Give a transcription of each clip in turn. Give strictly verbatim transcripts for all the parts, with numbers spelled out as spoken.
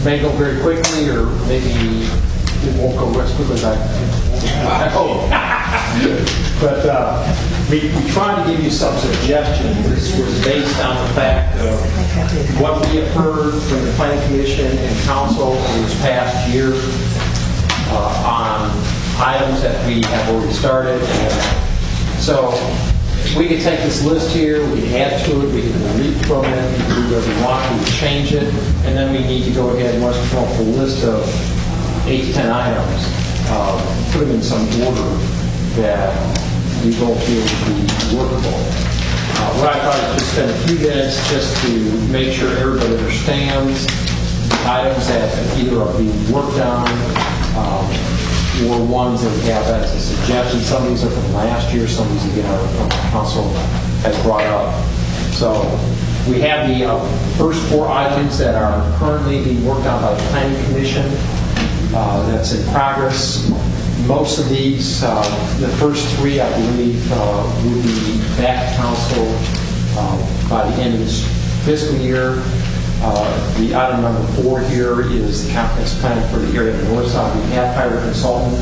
may go very quickly, or maybe it won't go as quickly as I hope. But uh, we, we tried to give you some suggestions. This was based on the fact of what we have heard from the Planning Commission and Council in this past year uh, on items that we have already started. And so we could take this list here, we can add to it, we can delete from it, we can do whatever we want, we can change it, and then we need to go ahead and once we come up with a list of eight to ten items, uh, put them in some order that we don't feel to be workable. Uh, what I thought is just spend a few minutes just to make sure everybody understands the items that either are being worked on um, or ones that we have as a suggestion. Some of these are from last year, some of these again are from the council has brought up. So we have the uh, first four items that are currently being worked on by the Planning Commission. Uh, that's in progress. Most of these, uh, the first three, I believe, uh, will be back to council uh, by the end of this fiscal year. Uh, the item number four here is the comprehensive plan for the area of the north side. We have hired a consultant.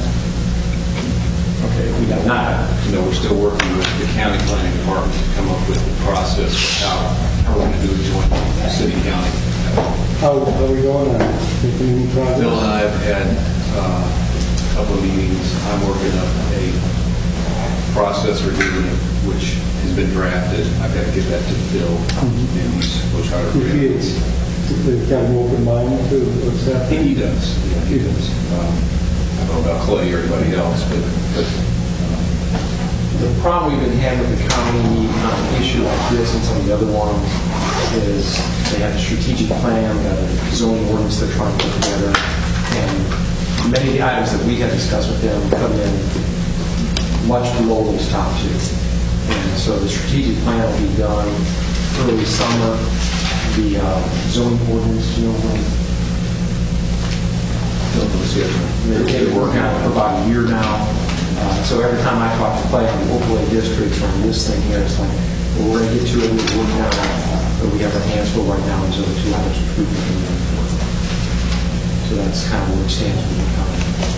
Okay, we have not. No, we're still working with the county planning department to come up with the process of how, how we're going to do it jointly with city and county. How are we going on? Bill and I have had uh, a couple of meetings. I'm working up a process we're doing, which has been drafted. I've got to get that to Bill, mm-hmm. and he's, we'll try to read it. They've got an open mind to what's happening. He does. Yeah, he does. Um, I don't know about Clay or anybody else, but, but um, the problem we've been having with the county on an issue like this and some of the other ones is they have a strategic plan, they have a zoning ordinance they're trying to put together, and many of the items that we have discussed with them come in much below those top two. And so the strategic plan will be done early summer. The uh, zoning ordinance, you know, when they've been working on it for about a year now. Uh, so every time I talk to Clay on the overlay districts or on this thing here, it's like, well, we're going to get to it, we're working on it, but we have our hands full right now until the two items are approved. So that's kind of where it stands with the county.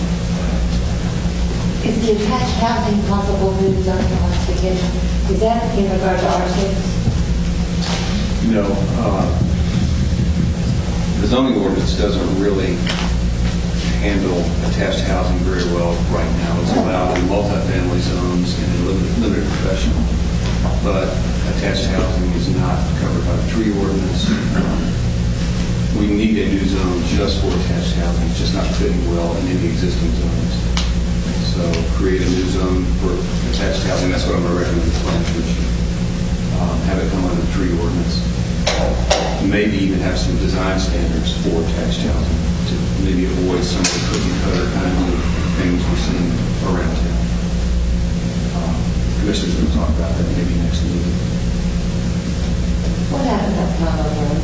Is the attached housing possible new zoning classification? Is that in regard to R six? No. Uh, the zoning ordinance doesn't really handle attached housing very well right now. It's allowed in multifamily zones and in limited, limited professional. But attached housing is not covered by the tree ordinance. Um, we need a new zone just for attached housing. It's just not fitting well in any existing zones. So create a new zone for attached housing. That's what I'm going to recommend to the planning commission. Um, have it come under the tree ordinance. Maybe even have some design standards for attached housing to maybe avoid some of the cookie cutter kind of things we're seeing around town. Um, the commissioners will talk about that maybe next meeting. What happened at Plano Road?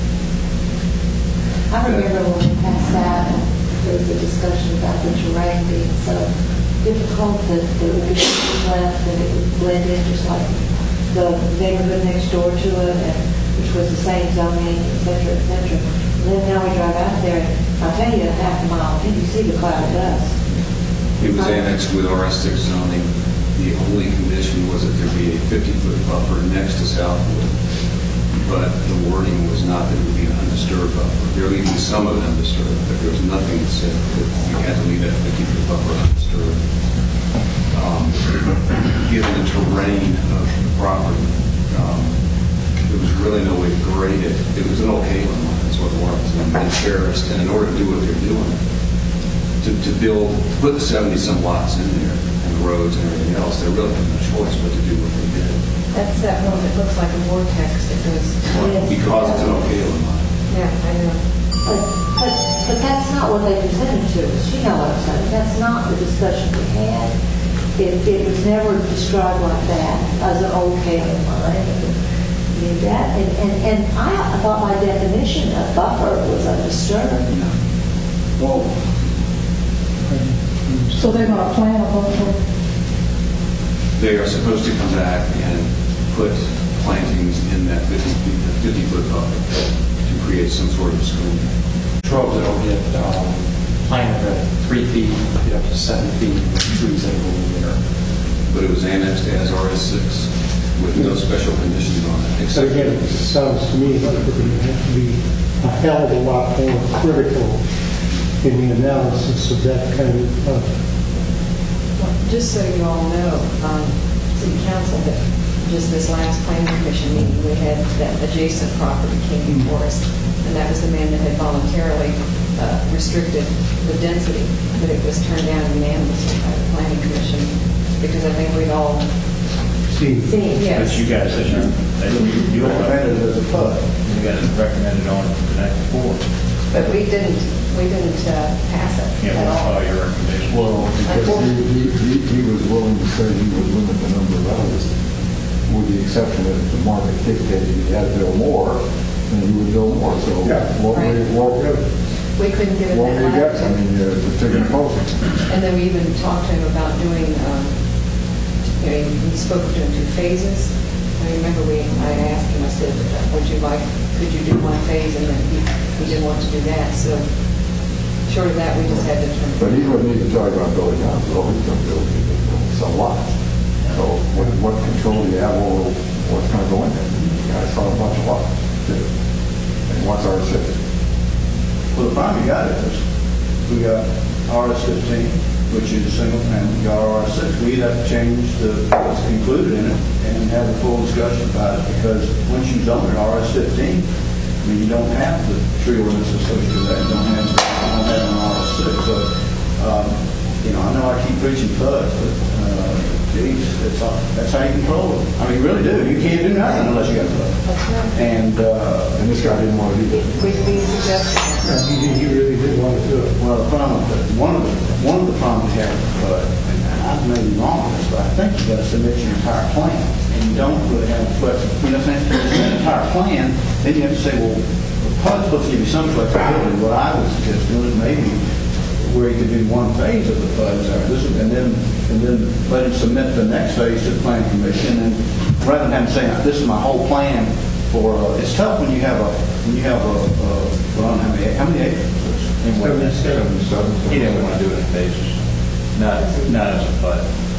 I remember when we passed that, there was a discussion about the terrain being so difficult that there would be left and it would blend in just like the neighborhood next door to it, and which was the same zoning, et cetera, et cetera. And then now we drive out there, and I'll tell you, a half a mile, and you see the cloud of dust. It was annexed with R S six zoning. The only condition was that there be a fifty-foot buffer next to Southwood, but the wording was not that it would be an undisturbed buffer. There would be some of it undisturbed, but there was nothing that said that you had to leave that fifty-foot buffer undisturbed. Um, given the terrain of the property, um, there was really no way to grade it. It was an okay one, that's what it was, and they cherished. And in order to do what they're doing, to, to build, to put the seventy some lots in there, and the roads and everything else, they really had no choice but to do what they did. That's that one that looks like a vortex that goes. Yes. Because it's an okay one. Yeah, I know. But, but, but that's not what they presented to us. You know what I'm saying? That's not the discussion we had. It, it was never described like that as an okay in mind. Did that, and, and, and I thought my definition of buffer was undisturbed. Well, So they're going to plan a buffer? They are supposed to come back and put plantings in that fifty-foot buffer to create some sort of screen. shrubs that'll get um, planted at three feet, get up to seven feet, trees that will in there. But it was annexed as R S six with no special conditions on it. So except- again, it sounds to me like we're going to have to be a hell of a lot more critical in the analysis of that kind of, uh, Well, just so you all know, um, city council, that just this last planning commission meeting, we had that adjacent property came before us, and that was the man that had voluntarily uh, restricted the density, but it was turned down unanimously by the planning commission, because I think we'd all see, seen, yes. But you guys, said you, that you- you recommended it as a PUD. You guys recommended on it the night before. But we didn't, we didn't uh, pass it Yeah, at well, all. all your recommendations. Well, because he, he, he was willing to say he would limit the number of houses, with the exception that if the market dictated he had to build more, then he would build more. So Yeah. what we, Right. what, We couldn't get it what we that got, I high. mean, uh, the ticket post. And then we even talked to him about doing, um, you know, we spoke to him two phases. I remember we, I asked him, I said, would you like, could you do one phase? And then he, he didn't want to do that. So short of that, we just had to But turn. he wouldn't need to talk about building houses, all he's going to build is some lots. So what, what control do you have over what's going to go in there? The guy saw a bunch of lots, too. And what's our six? Well, the problem you got is, we got R S fifteen, which is single family, we got R S six. We'd have to change the, what's included in it and have a full discussion about it, because once you zone it R S fifteen, I mean, you don't have the tree ordinance associated with that, you don't have, you don't have an R S six. So, um, you know, I know I keep preaching FUDs, but, uh, geez, that's, all- that's how you control it. I mean, you really do. You can't do nothing unless you got FUD. That's right. And, uh, And this guy didn't want to do that. We, we suggested that. he, he really did want to do it. Well, the problem, one of the, one of the problems we have, uh, and I may be wrong on this, but I think you gotta submit your entire plan, and you don't really have flexibility. You know what I'm saying? If you submit an entire plan, then you have to say, well, the PUD's supposed to give you some flexibility. What I would suggest doing is maybe where you could do one phase of the PUD, or this is- and then, and then let him submit the next phase to the planning commission, and rather than having to say, this is my whole plan for, uh, it's tough when you have a, when you have a, uh, well, I don't know how many, how many acres? Seventy-seven. He didn't want to do it in phases, not, not as a PUD.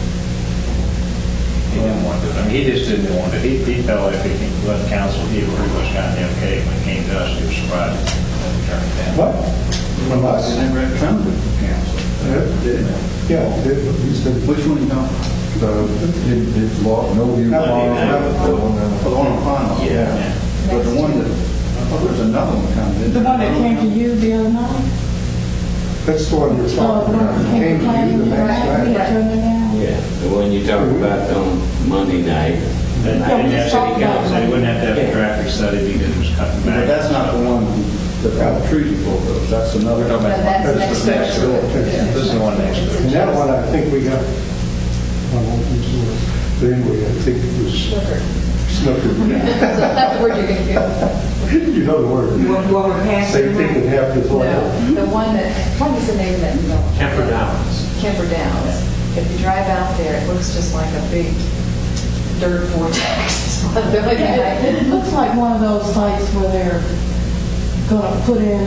He didn't want to do it. I mean, he just didn't want to. He, he felt if he can let the council, he pretty much got the okay. When it came to us, he was surprised when we turned it down. What? From us? They never had come to council. Did they? Yeah, it- he said, Which one you talking? The, it, it's law, no view. No, farm, no, the one that- For the one on Pine. Yeah. But the one that, I thought there was another one coming. The one that came to you the other night? that's the one you're Oh, talking the one about. that It came Came to to you planning, the next right? We had night. turned it down? Yeah, the one you talked about on Monday night. And Yeah, we and just that's what he talked got, about said he it. wouldn't have to have a traffic study because it was cutting But back. that's not the one that got the trees before those. That's another. We're talking But about- that's next the door. This is the one next door. And that one, I think we got, I won't use the word, but anyway, I think it was Sugar. snooker. That's the word you can feel. You know the word. What what we're passing? Same thing that happened before. No, the one that, what is the name of that development? Kemper Downs. Kemper Downs. If you drive out there, it looks just like a big dirt vortex. Yeah, It it looks like one of those sites where they're gonna put in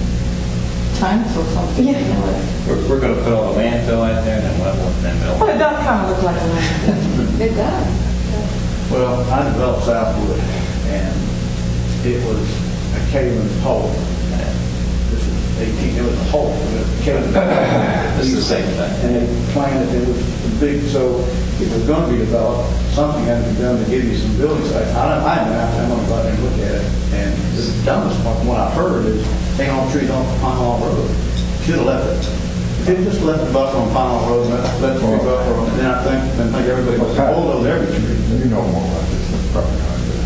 tanks or something. Yeah. you know. We're, we're going to put all the landfill out there and then level it and then build. Well, it does kind of look like a landfill. It does. Well, I developed Southwood, and it was a Kaling pole. And This was eighteen, it was a hole, it was a Kaling. It's the same thing. And they planned it, it was big, so it was going to be developed, something had to be done to give you some building sites. I don't, I haven't asked them, I'm going to look at it. And the dumbest part, what I heard is, taking all the trees off Pine Hall Road. Should have left it. If they just left the bus on Pine Hall Road, and let let the tree buffer on, then I think, then I think everybody was bulldoze every tree. You know more about this than probably I do.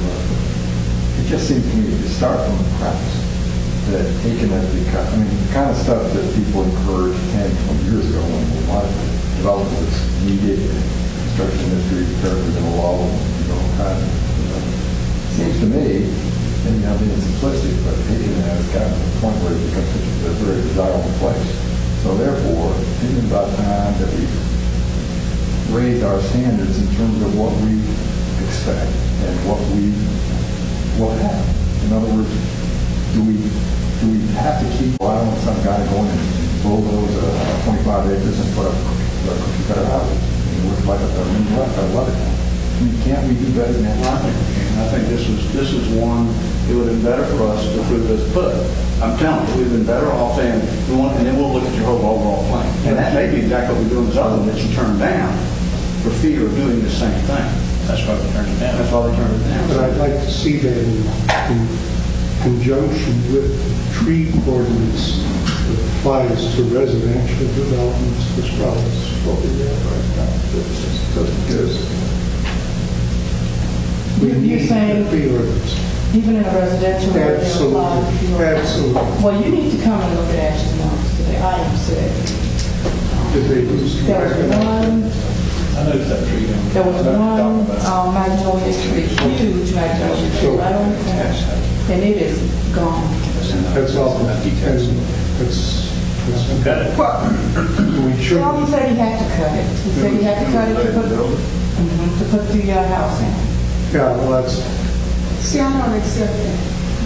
It just seems to me to start from the premise that taking that, beca- I mean, the kind of stuff that people encouraged ten, twenty years ago when we wanted to develop this needed construction industry, characters in the law, you know, kind of, you know, seems to me, maybe I'm being simplistic, but taking it has gotten to the point where it becomes such a very desirable place. So therefore, thinking about time that we raise our standards in terms of what we expect and what we will have. In other words, do we do we have to guy to go in and bulldoze uh, twenty-five acres and put up a cookie cutter house. It looks like a, a mini lot. I love it. I mean, can't we do better than that? I think we can. I think this is, this is one, it would have been better for us to approve this put. I'm telling you, we've been better off saying, we want, and then we'll look at your whole overall plan. And that may be exactly what we're doing this other one that you turned down for fear of doing the same thing. That's why we turned it down. That's why they turned it down. But I'd like to see that in, in conjunction with tree ordinance that applies to residential developments as well as what we have right now. Because we You're need saying- a tree ordinance. Even in a residential area. Absolutely, absolutely. Well, you need to come and look at Ashton Homes today. I am sick. Did they use to There was one, I noticed that tree. down there was Talking one about- um, magnolia tree, huge magnolia tree, right on the corner, and it is gone. That's all. And That's, that's, Cut it. we should. Well, he said he had to cut it. He said he had to cut it to put, Mhm, to put the uh, house in. Yeah, well, that's, See, I don't accept that.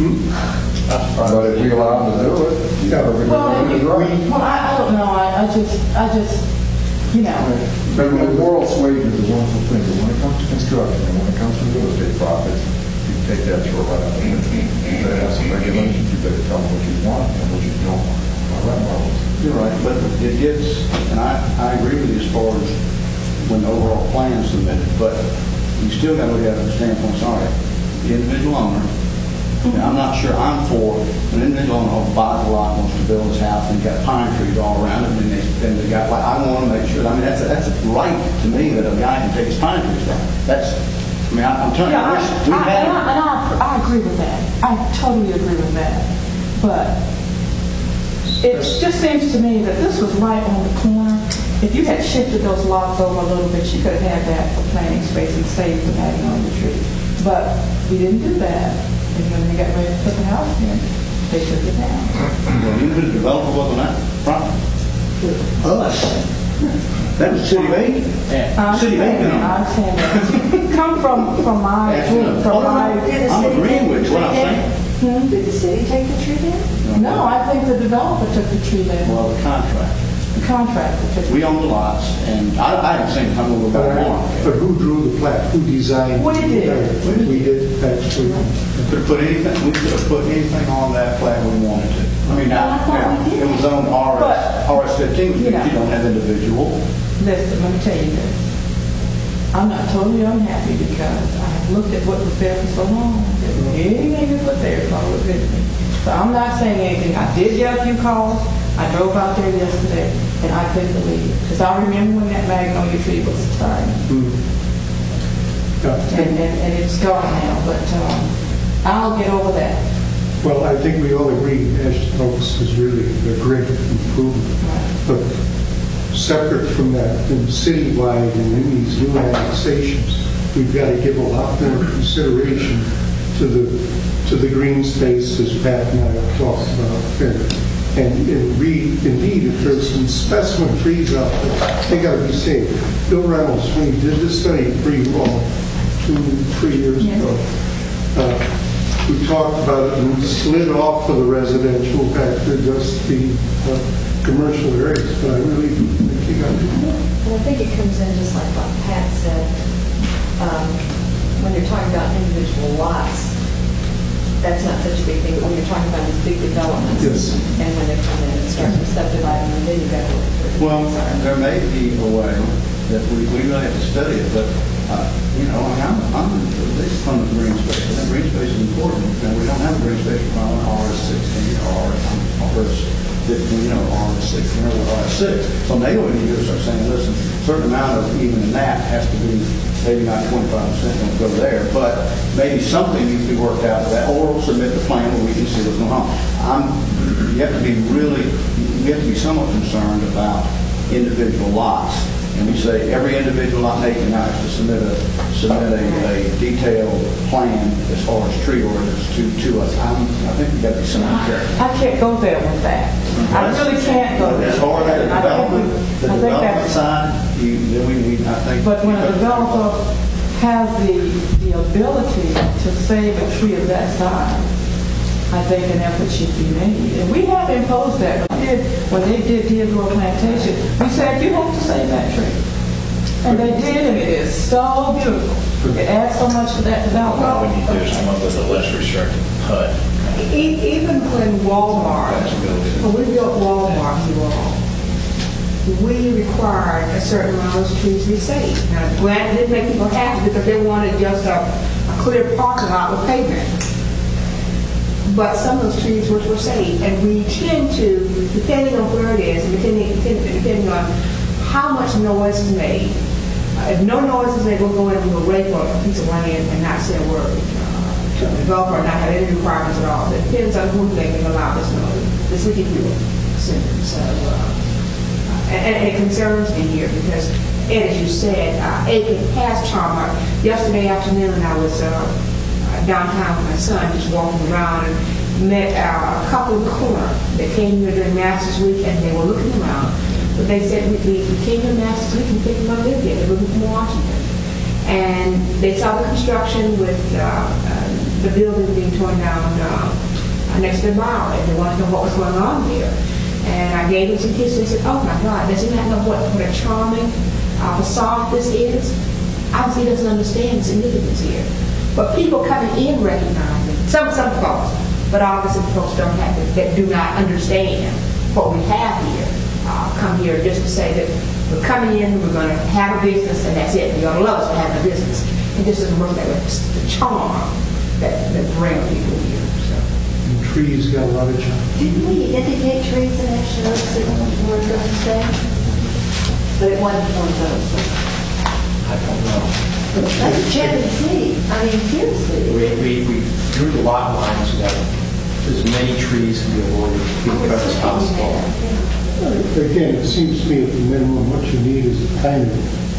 But if we allow them to do it, Yeah. we're Well, going to you- do it right. well, I, I don't know, I, I just, I just, you know, But the moral suasion is a wonderful thing, but when it comes to construction, and when it comes to real estate profits, you take that throw right out the window. You better have some regulations, you better tell them what you want and what you don't want. All right, Marlos? You're right, but it gets, and I, I agree with you as far as when the overall plan is submitted, but you still got to look at it from the standpoint, sorry, the individual owner. Now, I'm not sure I'm for an individual owner who buys a lot, wants to build his house, and got pine trees all around it, and they, and they got, like, I want to make sure, I mean, that's a, that's a right to me that a guy can take his pine trees down. That's, I mean, I- I'm telling you, yeah, I, I wish I, we and had. I, and I, I agree with that. I totally agree with that. But it just seems to me that this was right on the corner. If you had shifted those lots over a little bit, you could have had that for planting space and saved the magnolia tree. But we didn't do that. And when they got ready to put the house in, they took it down. Well, you could develop wasn't that property? Us. That was City of Aiken. I City of understand, Aiken. I understand that. Come from, from my, Absolutely. from Oh, no, my. no. I'm agreeing with you, what I'm saying. Hmm? Did the city take the tree down? No, I think the developer took the tree down. Well, the contract. The contractor took it. We own the lots, and I, I haven't seen, I'm going to go back more. but who drew the plat? Who designed? We did. We did, actually. Could have put anything, we could have put anything on that flag we wanted to. I mean, now, Well, I thought we did. it was on R S, But, R S fifteen, which you means know. you don't have individual. Listen, let me tell you this. I'm not totally unhappy because I've looked at what was there for so long. Anything that was there is always good to me. So I'm not saying anything. I did get a few calls. I drove out there yesterday, and I couldn't believe it. Because I remember when that magnolia tree was starting. Yeah. And, and, and it's gone now, but um, I'll get over that. Well, I think we all agree Ashton Oaks is really a great improvement. But separate from that, and citywide and in these new annexations, we've got to give a lot more consideration to the, to the green space, as Pat and I have talked about there. And and read, indeed, if there's some specimen trees out there, they got to be saved. Bill Reynolds, when he did this study pretty long, two, three years Yes. ago, uh, we talked about it and slid off of the residential back to just the uh, commercial areas, but I really do think you got to do more. Well, I think it comes in just like what Pat said, um, when you're talking about individual lots, that's not such a big thing, but when you're talking about these big developments. Yes. And when they come in and start to subdivide them, then you've got to look for the Well, concern. there may be a way that we, we really have to study it, but, uh, you know, I mean, I'm, I'm at least from the green space. I think green space is important, and we don't have a green space from R S sixteen or R S fifteen, you know, R S sixteen or R S six. So maybe we need to start saying, listen, a certain amount of even in that has to be, maybe not twenty-five percent don't go there, but maybe something needs to be worked out of that, or submit the plan where we can see what's going on. I'm, you have to be really, you have to be somewhat concerned about individual lots. And we say every individual lot making now has to submit a, submit a, a detailed plan as far as tree orders to, to us. I'm, I think we got to be somewhat careful. I can't go there with that. I really can't go there. As far as the I think we- development, the I think development that's- side, you, then we need, I think. But when a developer has the, the ability to save a tree of that size, I think an effort should be made. And we have imposed that. When they did, when they did Dearborn Plantation, we said, you have to save that tree. And they did, and it is so beautiful. It adds so much to that development. Well, we need to do someone with a less restrictive P U D. E- Even when Walmart, when we built Walmart, you all, we required a certain amount of those trees to be saved. Now, granted, it didn't make people happy because they wanted just a, a clear parking lot with pavement. But some of those trees were, were saved, and we tend to, depending on where it is, and depending, depending, depending on how much noise is made. Uh, if no noise is made, we'll go in and we'll rake a piece of land and not say a word uh, to the developer, or not have any requirements at all. It depends on who they can allow this noise. This we can do it. So, uh, and, and it concerns me here because, Ed, as you said, uh, it has Charmer. Yesterday afternoon, I was uh, downtown with my son, just walking around, and met uh, a couple in the corner that came here during Masters Week, and they were looking around. But they said, we, we we came to Masters Week and picked them up there. They were from Washington. And they saw the construction with uh, uh, the building being torn down uh, next to the mall, and they wanted to know what was going on there. And I gave them some kisses. They said, oh my God, does he not know what, what a charming uh, facade this is? Obviously, he doesn't understand the significance here. But people coming in recognize it. Some, some folks, but obviously folks don't have it, that do not understand what we have here. Uh, come here just to say that we're coming in, we're going to have a business, and that's it. You're going to love us for having a business. It just doesn't work that way. It's the charm that, that brings people here. So. And trees got a lot of charm. Didn't we indicate trees in National City were going to stay? But it wasn't one of those. I don't know. That's Champion City. I mean, Pierce City. We, we, we drew the lot lines so that as many trees can be avoided as possible. Again, it seems to me at the minimum what you need is a timing.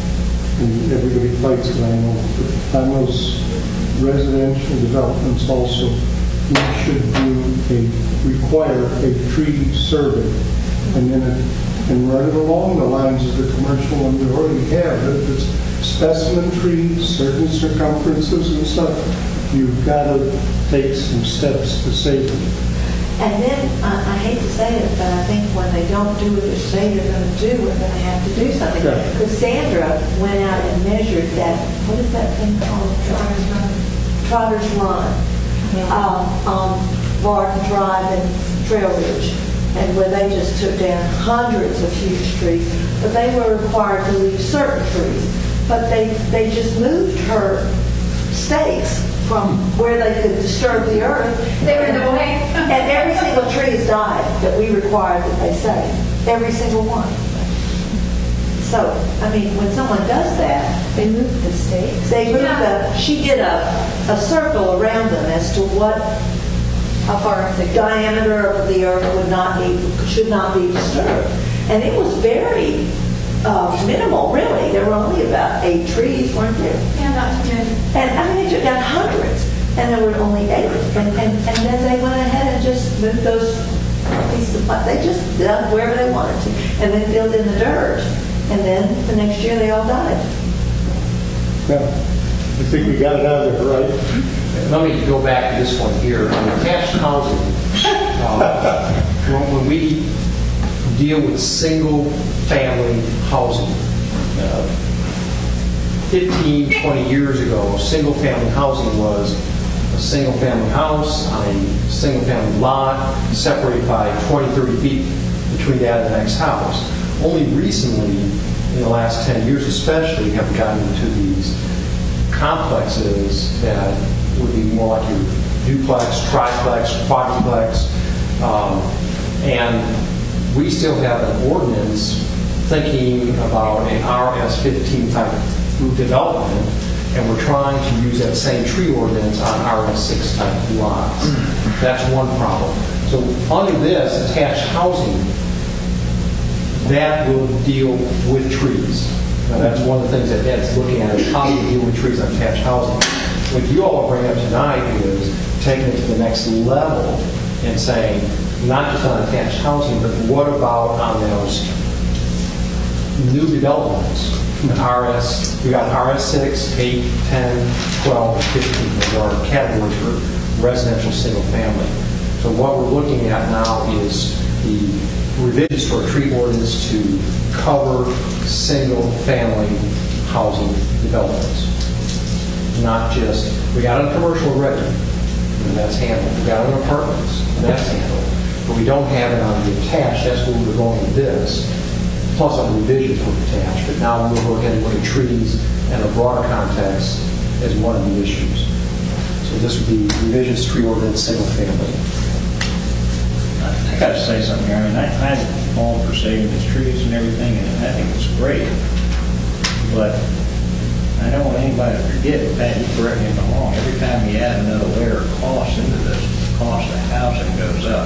And everybody fights it, I know. But on those residential developments also, we should do a, require a tree survey. And then it, and run it along the lines of the commercial one we already have. If it's specimen trees, certain circumferences and stuff, you've got to take some steps to save them. And then, uh, I hate to say it, but I think when they don't do what they say they're going to do, we're going to have to do something. Yeah. Because Sandra went out and measured that, what is that thing called? Trotter's Run. Trotter's Run. Um, on Barton Drive and Trail Ridge. And where they just took down hundreds of huge trees. But they were required to leave certain trees. But they, they just moved her stakes from where they could disturb the earth. They were in the way. And every single tree has died that we required that they save. Every single one. So, I mean, when someone does that, They moved the stakes. they moved the, she did a, a circle around them as to what, how far the diameter of the earth would not be, should not be disturbed. And it was very uh, minimal, really. There were only about eight trees, weren't there? Yeah, not too many. And I mean, they took down hundreds, and there were only eight. And, and, and then they went ahead and just moved those pieces of plant. They just dug wherever they wanted to, and then filled in the dirt. And then the next year they all died. Yeah, I think we got it out of there, right? Let me go back to this one here. On attached housing, uh, when when we deal with single-family housing, uh, fifteen, twenty years ago, single-family housing was a single-family house on a single-family lot separated by twenty, thirty feet between that and the next house. Only recently, in the last ten years especially, have we gotten into these complexes that would be more like your duplex, triplex, quadruplex, um, and we still have an ordinance thinking about an R S fifteen type development, and we're trying to use that same tree ordinance on R S six type lots. That's one problem. So under this, attached housing, that will deal with trees. Now, that's one of the things that Ed's looking at, is how do you deal with trees on attached housing. What you all bring up tonight is taking it to the next level and saying, not just on attached housing, but what about on those new developments? An R S, we got R S six, eight, ten, twelve, fifteen. Those are our categories for residential single family. So what we're looking at now is the revisions to our tree ordinance to cover single-family housing developments. Not just, we got on commercial already, and that's handled. We got on apartments, and that's handled. But we don't have it on the attached, that's where we're going with this. Plus on the revisions for attached, but now we'll go ahead and look at trees in a broader context as one of the issues. So this would be revisions to tree ordinance, single family. I got to say something here. I mean, I, I'm all for saving these trees and everything, and I think it's great. But I don't want anybody to forget, Pat, you correct me if I'm wrong, every time you add another layer of cost into this, the cost of housing goes up.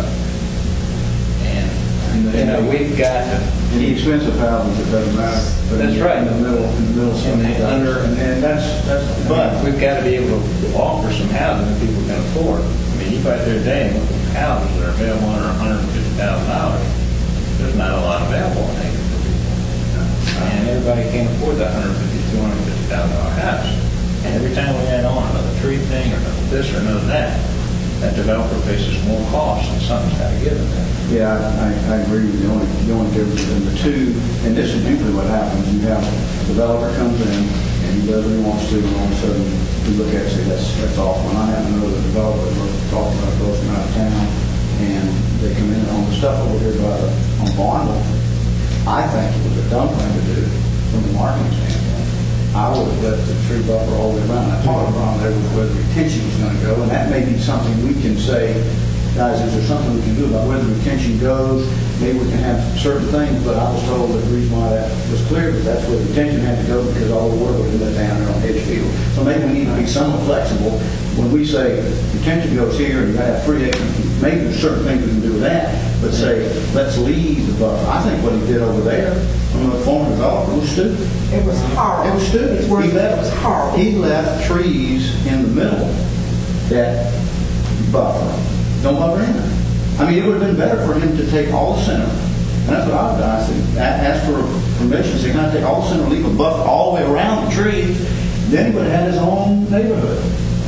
And, you know, we've got to... In the expensive houses, it doesn't matter. But That's in the- right. In the middle, in the middle, In the under, and, and that's, that's, but but, we've got to be able to offer some housing that people can afford. I mean, you go out there today and look at houses that are available under one hundred fifty thousand dollars. There's not a lot available in Aiken for people. And everybody can't afford that one hundred fifty thousand, two hundred fifty thousand dollar house. And every time we add on another tree thing or another this or another that, that developer faces more costs and something's got to give them that. yeah, I, I agree with you. The only, the only difference between the two, and this is usually what happens, you have a developer comes in and he does what he wants to, and all of a sudden we look at it and say, that's, that's awful. And I happen to know the developer, we're talking about both from out of town, and they come in on the stuff over here by the, on Barnwell. I think it was a dumb thing to do from the marketing standpoint. I would have let the tree buffer all the way around. I talked around there with where the retention was going to go, and that may be something we can say, guys, is there something we can do about where the retention goes? Maybe we can have certain things, but I was told that the reason why that was clear was that's where the retention had to go because all the water would let down there on Edgefield. So maybe we need to be somewhat flexible. When we say retention goes here and you have three acres, maybe there's certain things we can do with that, but say, let's leave the buffer. I think what he did over there from the former developer was stupid. It was horrible. It was stupid. His word, He left, it was horrible. he left trees in the middle that buffer. Don't buffer in there. I mean, it would have been better for him to take all the center. And that's what I've done. I said, a- ask for permission. Say, can I take all the center, leave a buffer all the way around the tree? Then he would have had his own neighborhood.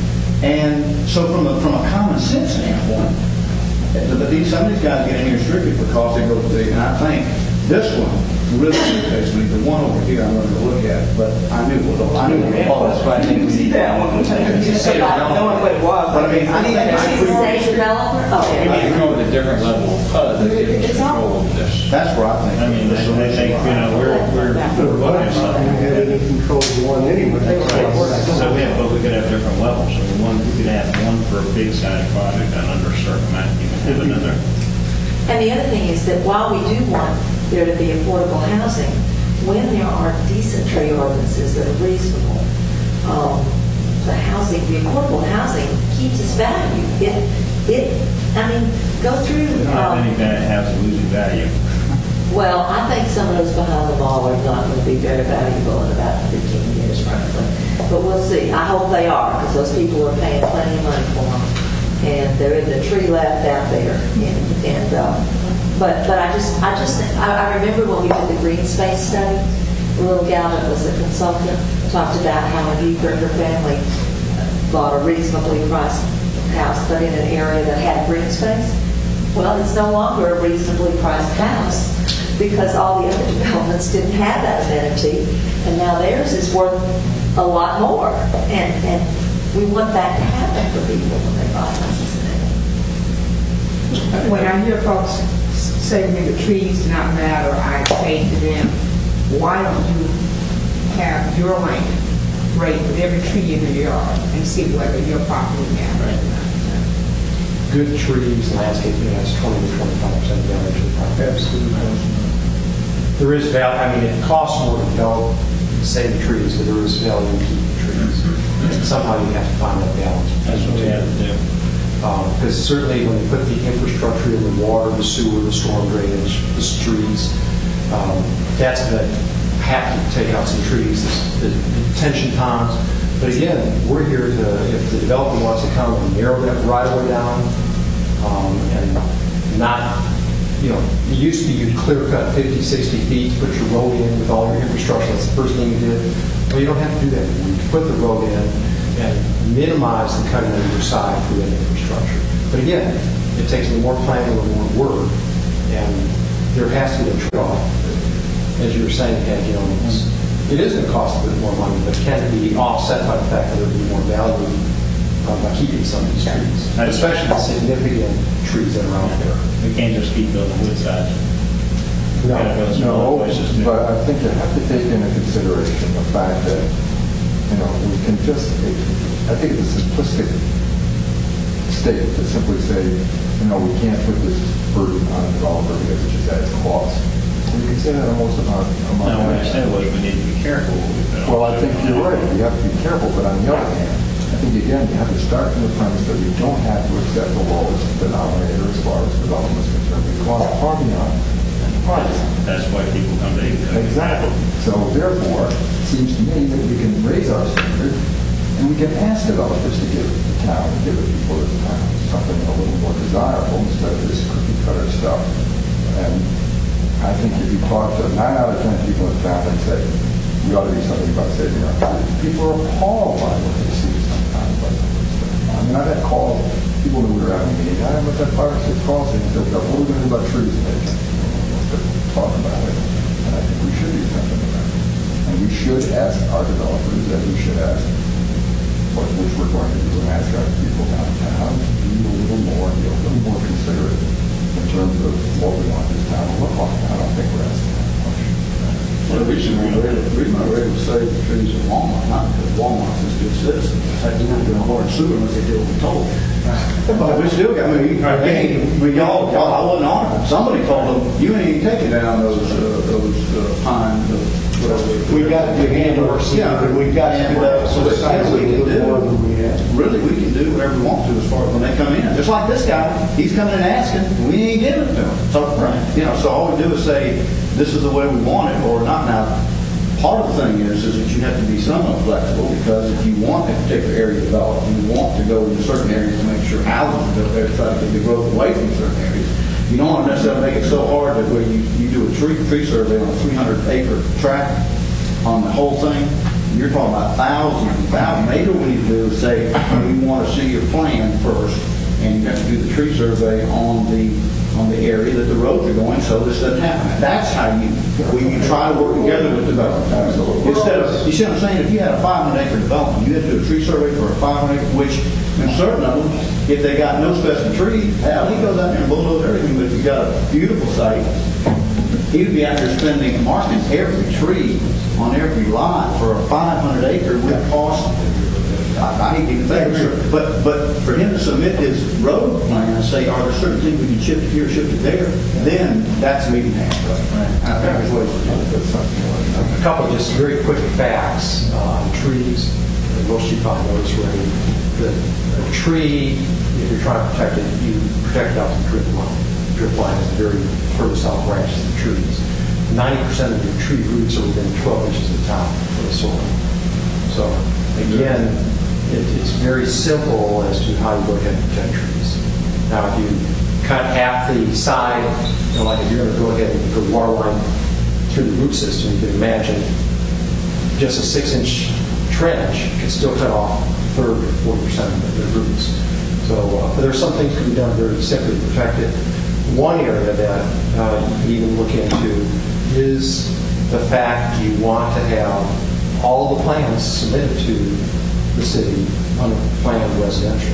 And so from a, from a common sense standpoint, but these, some of these guys get in here strictly because they go to the, and I think this one really irritates me. The one over here I'm going to look at, but I knew it was, I knew it was, but I didn't see that one. Just about knowing what it was. But I mean, I think I Is it the same developer? We Oh, need to go with a different level of H U D that gives us control of this. that's where I think. I mean, I I think, you know, we're, we're, we're looking at We something. had any control of one anyway. So we have, but we could have different levels. So one, we could have one for a big size project and under a certain amount, you can have another. and the other thing is that while we do want there to be affordable housing, when there are decent tree ordinances that are reasonable, um, the housing, the affordable housing keeps its value. It, it, I mean, go through. We don't have um, any bad housing losing value. Well, I think some of those behind the wall are not going to be very valuable in about fifteen years, frankly. But we'll see. I hope they are, because those people are paying plenty of money for them. And they're in the tree left out there. And, and uh, but but I just, I just, I, I remember when we did the green space study, the little gal that was a consultant talked about how a Beaver and her family bought a reasonably priced house, but in an area that had green space. Well, it's no longer a reasonably priced house because all the other developments didn't have that amenity, and now theirs is worth a lot more. And, and we want that to happen for people when they buy houses in When I hear folks say to me the trees do not matter, I say to them, why don't you have your land rate with every tree in your yard and see whether your property matters or not? Good trees, landscaping has twenty to twenty-five percent value to the property. Absolutely. There is value, I mean, it costs more to develop, save the trees, but there is value in keeping trees. And somehow you have to find that balance. That's what we have to do. Because certainly when you put the infrastructure in the water, the sewer, the storm drainage, the streets, um, that's going to have to take out some trees, the, the detention ponds. But again, we're here to, if the developer wants to come and narrow that right away down, um, and not, you know, it used to be you'd clear cut fifty, sixty feet, put your road in with all your infrastructure. That's the first thing you did. Well, you don't have to do that. You put the road in and minimize the cutting on your side for that infrastructure. But again, it takes a little more planning, a little more work, and there has to be a trade-off. As you were saying, Ed, you know, it's, it is going to cost a bit more money, but can it be offset by the fact that there will be more value uh, by keeping some of these trees, especially the significant trees that are out there. We can't just keep building wood sides. We No. gotta build some No, other places too. but I think you have to take into consideration the fact that, you know, we can just, I think it's a simplistic state to simply say, you know, we can't put this burden on a developer because it just adds cost. And you can say that almost about, among No, what I many. said was we need to be careful. what we put on. Well, I think you're right, you have to be careful, but on the other hand, I think again, you have to start from the premise that we don't have to accept the lowest denominator as far as development is concerned. We cost far beyond price. That's why people come to you. Exactly. So therefore, it seems to me that we can raise our standard and we can ask developers to give the town, give the people of the town something a little more desirable instead of this cookie cutter stuff. And I think if you talk to nine out of ten people in town and say, we ought to do something about saving our trees, people are appalled by what they see sometimes. Like I mean, I've had calls, people who were having a meeting, I have had five or six calls saying, what are we going to do about trees? And they just talk about it. And I think we should do something about it. And we should ask our developers, and we should ask, what, which we're going to do, and ask our people downtown to be a little more, be a little more considerate in terms of what we want this town to look like. I don't think we're asking that much. Well, the reason we were able, the reason we were able to save the trees at Walmart, not because Walmart's a good citizen. In fact, you don't do a hard sewer unless they do what we told. But we still got, I mean, again, we y'all, y'all, I wasn't on it. Somebody told them, you ain't taking down those, uh, those uh, pines, uh, whatever. We got to handle our, yeah, but we got to, uh, so it's like we can do, really, we can do whatever we want to as far as when they come in. Just like this guy, he's coming in asking, we ain't giving it to him. So, you know, so all we do is say, this is the way we want it, or not. Now, part of the thing is, is that you have to be somewhat flexible, because if you want a particular area developed, you want to go into certain areas to make sure houses are built there, try to get the growth away from certain areas. You don't want to necessarily make it so hard that where you, you do a tree, tree survey on a three hundred acre tract on the whole thing, you're talking about thousands and thousands. Maybe what we need to do is say, we want to see your plan first, and you have to do the tree survey on the on the area that the roads are going, so this doesn't happen. That's how you, we you try to work together with development. Instead of, you see what I'm saying, if you had a five hundred acre development, you had to do a tree survey for a five hundred acre, which in certain of them, if they got no specimen trees, hell, he goes out there and bulldoze everything. But if you got a beautiful site, he would be out there spending, marking every tree on every lot for a five hundred acre would cost, I, I hate to even think, sure, but but for him to submit his road plan and say, are there certain things we can shift it here, shift it there, then that's meeting halfway. I think there's ways to do it. A couple of just very quick facts uh, on trees. And most of you probably know this already. That a tree, if you're trying to protect it, you protect it out to the drip line. Drip line is the very furthest out branches of the trees. ninety percent of your tree roots are within twelve inches of the top of the soil. So again, it, it's very simple as to how you go ahead and protect trees. Now, if you cut half the side, you know, like if you're going to go ahead and put a water line through the root system, you can imagine just a six-inch trench can still cut off thirty or forty percent of the roots. So uh, but there's some things that can be done very simply to protect it. One area that uh, you can even look into is the fact you want to have all the plans submitted to the city on planned residential.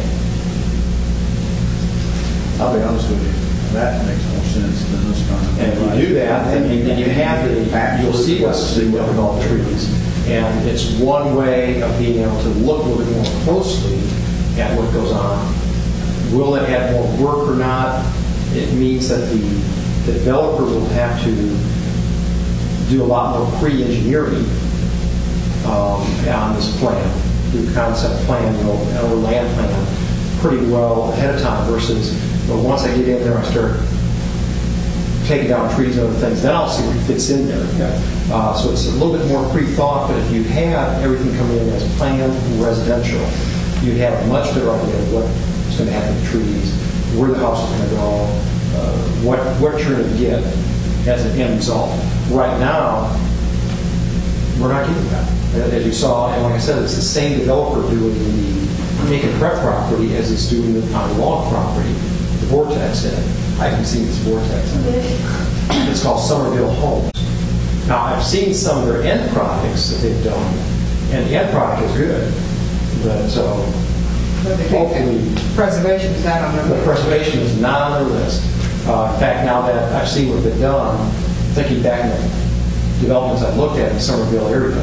I'll be honest with you, that makes more sense than this kind of. And if you do that, then you, then you have the, you'll see what's significant all trees. And it's one way of being able to look a little bit more closely at what goes on. Will it have more work or not? It means that the developer will have to do a lot more pre-engineering um, on this plan, do concept plan, you know, or land plan pretty well ahead of time versus, but once I get in there, I start taking down trees and other things, then I'll see what fits in there. Uh, so it's a little bit more pre-thought, but if you have everything coming in as planned residential, you have a much better idea of what's going to happen to trees, where the house is going to go, uh, what, what you're going to get as an end result. Right now, we're not getting that. As you saw, and like I said, it's the same developer doing the make and prep property as it's doing the on log property, the vortex in it. I haven't seen this vortex in it. It's called Somerville Homes. Now, I've seen some of their end products that they've done, and the end product is good, but uh, But the hopefully preservation is not on the the preservation is not on their list. Uh, in fact, now that I've seen what they've done, thinking back in the developments I've looked at in the Somerville area,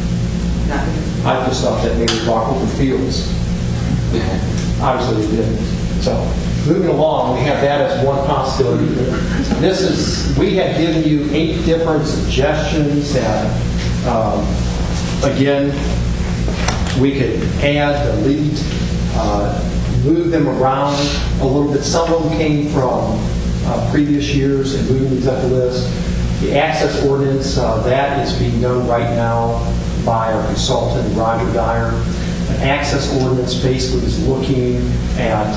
I just thought that maybe rock open fields. Obviously, they didn't. So, moving along, we have that as one possibility. This is, we have given you eight different suggestions that, um, again, we could add, delete, uh, move them around a little bit. Some of them came from uh, previous years and moving these up the list. The access ordinance, uh, that is being done right now by our consultant, Roger Dyer. An access ordinance basically is looking at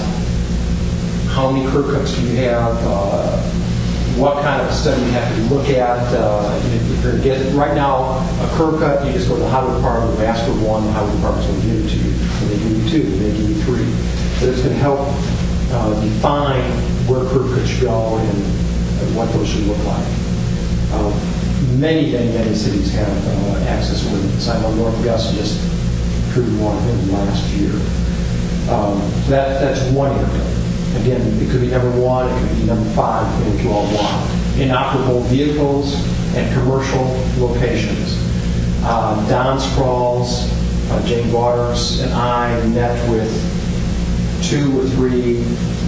how many curb cuts do you have, uh, what kind of study you have to look at. Uh, if you're get, right now, a curb cut, you just go to the highway department, you ask for one, the highway department's going to give it to you. And they give you two, they give you three. But it's going to help uh, define where curb cuts should go and, and what those should look like. Uh, many, many, many cities have uh, access ordinance. I know North Augusta just approved one of them last year. Um, that, that's one area. Again, it could be number one, it could be number five, if you all want. Inoperable vehicles and commercial locations. Uh, Don Sprawls, uh, Jane Waters, and I met with two or three,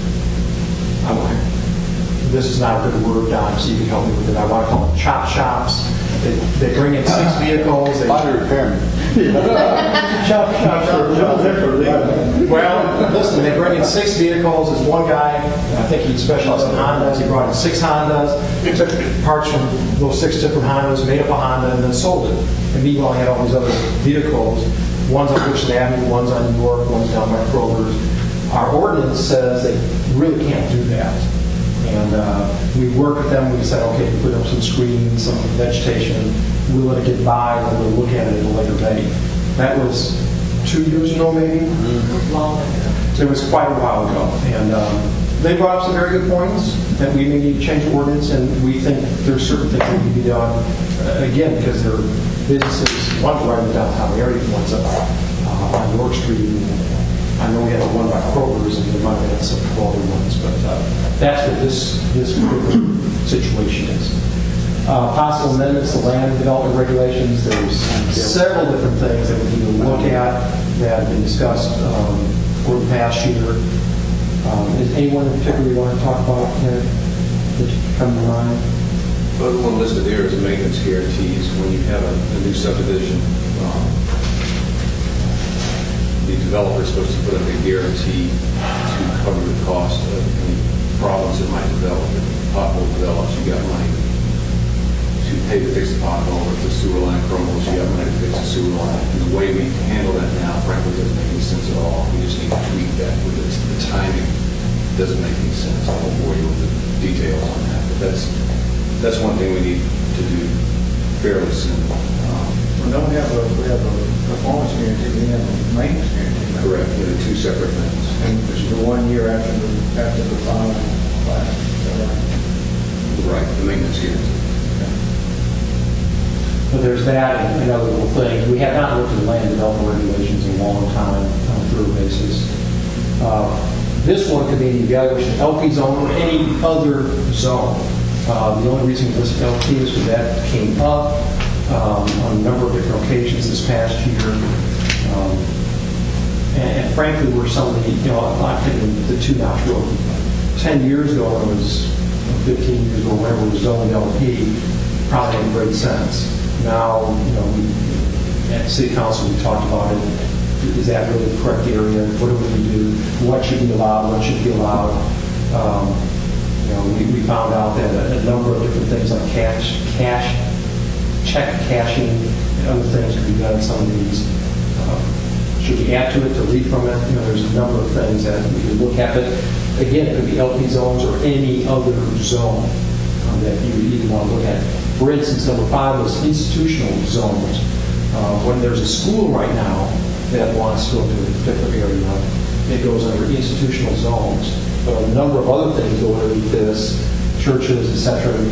I want, this is not a good word, Don, so you can help me with it. I want to call them chop shops. They, they bring in six vehicles. They, Body repairman. chop shops are a little different. Well, listen, they bring in six vehicles. There's one guy, I think he specialized in Hondas. He brought in six Hondas. He took parts from those six different Hondas, made up a Honda, and then sold it. And meanwhile, he had all these other vehicles. One's on Richland Avenue, one's on New York, one's down by Kroger's. Our ordinance says they really can't do that. And uh, we work with them. We said, okay, put up some screens, some vegetation. We'll let it get by, and we'll look at it at a later date. That was two years ago, maybe? Mm-hmm. Long ago. It was quite a while ago. And um, they brought up some very good points that we may need to change the ordinance, and we think there's certain things that need to be done, uh, again, because they're businesses. One's right in the downtown area, one's up uh, on York Street. I know we had one by Kroger's, and there might have been some quality ones, but uh, that's what this this situation is. Uh, possible amendments to land development regulations. There's several different things that we need to look at that have been discussed um, over the past year. Um, is anyone in particular you want to talk about that, that come to mind? Well, the one listed here is maintenance guarantees. When you have a, a new subdivision, um, the developer is supposed to put up a guarantee to cover the cost of any problems that might develop. If the pothole develops, you got money to pay to fix the pothole. If the sewer line crumbles, you got money to fix the sewer line. And the way we handle that now, frankly, doesn't make any sense at all. We just need to tweak that with it. The timing doesn't make any sense. I won't bore you with the details on that, but that's that's one thing we need to do fairly soon. Um, We don't have a, we have a performance guarantee, we have a maintenance guarantee. correct, they're two separate things. And it's the one year after the, after the final class. Is that right? Right, the maintenance guarantee. But there's that and, and other little things. We have not looked at land development regulations in a long time on a thorough basis. Uh, this one could be an evaluation of L P zone or any other zone. Uh, the only reason we listed L P is because that came up um, on a number of different occasions this past year. Um, and, and frankly, we're some of the, you know, I'm thinking the two natural. Ten years ago, it was fifteen years ago, whenever it was zoned L P, probably made great sense. Now, you know, we, at City Council, we talked about it. Is that really the correct area? What do we do? What should be allowed? What should be allowed? Um, you know, we, we found out that a, a number of different things like cash, cash, check cashing, and other things could be done in some of these. Um, should we add to it, delete from it? You know, there's a number of things that we could look at. But again, it could be L P zones or any other zone um, that you would even want to look at. For instance, number five was institutional zones. Uh, when there's a school right now that wants to go to a particular area, it goes under institutional zones. But a number of other things go underneath this, churches, et cetera.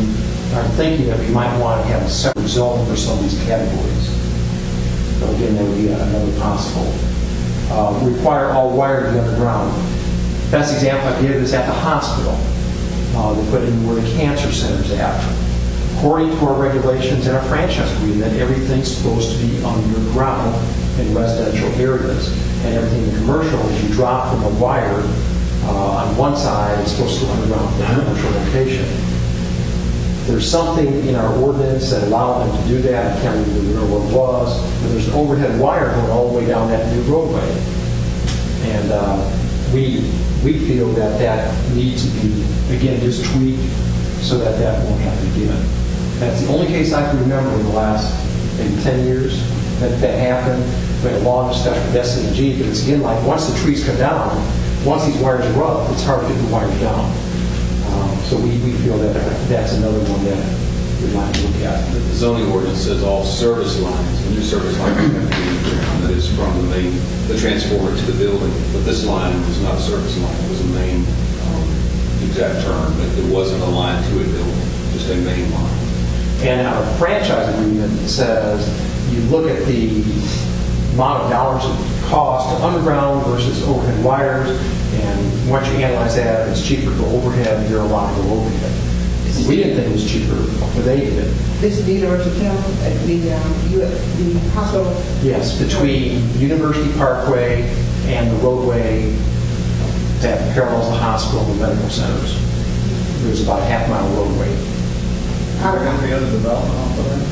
I'm thinking that we might want to have a separate zone for some of these categories. So again, that would be another possible. Uh, require all wire to be underground. Best example I give is at the hospital. Uh, they put in where the cancer center's at. According to our regulations and our franchise agreement, everything's supposed to be underground in residential areas. And everything in commercial, if you drop from a wire uh, on one side, it's supposed to go underground in a commercial location. There's something in our ordinance that allowed them to do that. I can't remember what it was, but there's an overhead wire going all the way down that new roadway. And uh, we we feel that that needs to be, again, just tweaked so that that won't happen again. That's the only case I can remember in the last maybe ten years that that happened. We had a long discussion with S and G, but it's again like once the trees come down, once these wires are up, it's hard to get the wires down. Um, so we, we feel that that's another one that we'd like to look at. The zoning ordinance says all service lines, the new service line have to be underground. That is from the main, the transformer to the building. But this line was not a service line; it was a main, um, exact term, but it wasn't a line to a building, just a main line. And our franchise agreement says you look at the amount of dollars it costs to underground versus overhead wires, and once you analyze that, if it's cheaper to go overhead, you're allowed to go overhead. We didn't think it was cheaper, but they did. This is the University Town, at the, um, U- the hospital. Yes, between University Parkway and the roadway that parallels the hospital and the medical centers. There's about a half mile roadway. Are there going to be other development off of that?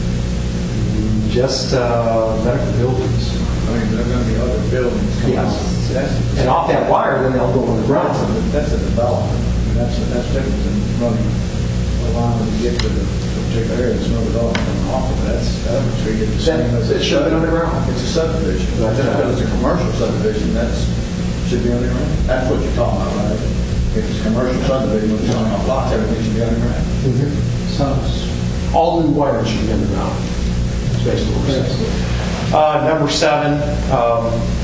Just uh, medical buildings. I mean, there are going to be other buildings coming Yes. out. That's- And off that wire, then they'll go underground. That's a, that's a development. I mean, That's, that's different than running a line to get to the particular area. There's no development coming off of it. That's, that would treat it the same as. It should have been underground. It's a subdivision. That's right. Because it's a commercial subdivision, that's, should be underground. That's what you're talking about, right? If it's a commercial subdivision, we're talking about lots, everything should be underground. Sounds- All new wires should be underground. That's basically what we're saying. Uh, number seven, um,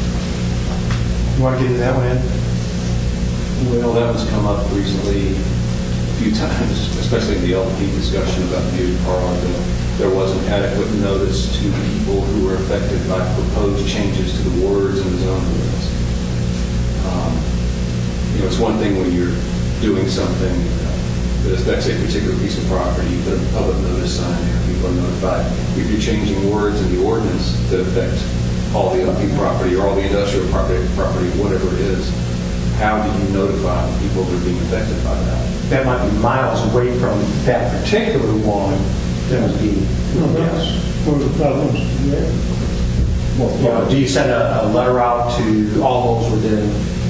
you want to get into that one, Ed? Well, that has come up recently a few times, especially in the L P discussion about Beauty Parlor. that There wasn't adequate notice to people who were affected by proposed changes to the words in the zoning ordinance. Um, You know, it's one thing when you're doing something that affects a particular piece of property, you put a public notice sign there, people are notified. If you're changing words in the ordinance that affect all the L P property or all the industrial property, property, whatever it is, how do you notify the people that are being affected by that? That might be miles away from that particular one that was being. Well, that's one of the problems today. You know, do you send a, a letter out to all those within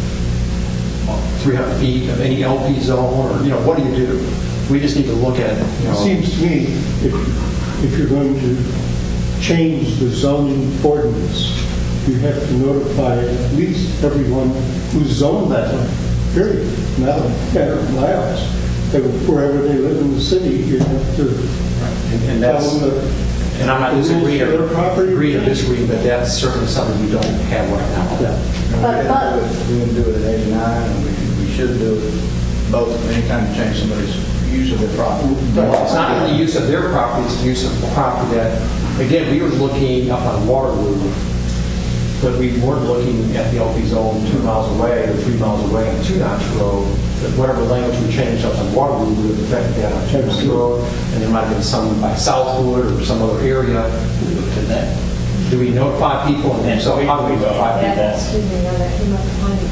three hundred feet of any L P zone, or, you know, what do you do? We just need to look at, you It know. seems to me, if, if you're going to change the zoning ordinance, you have to notify at least everyone who's zoned that way, period. Not a matter of miles. And wherever they live in the city, you have to And and tell that's, them that. and I'm not disagreeing, Rules for their property. agree to disagree, but that's certainly something we don't have right now. But, but, We didn't do it at eighty-nine, and we, we should do it both, anytime you change somebody's use of their property. It's not only the use of their property, it's the use of the property that, again, we were looking up on Waterloo, but we weren't looking at the L P zone two miles away or three miles away on Two Notch Road. That whatever language we changed up on Waterloo would have affected that on Two Notch Road, and there might have been some by Southwood or some other area. Do we notify people? And so how do we notify people? That's, excuse me, no, that came up behind.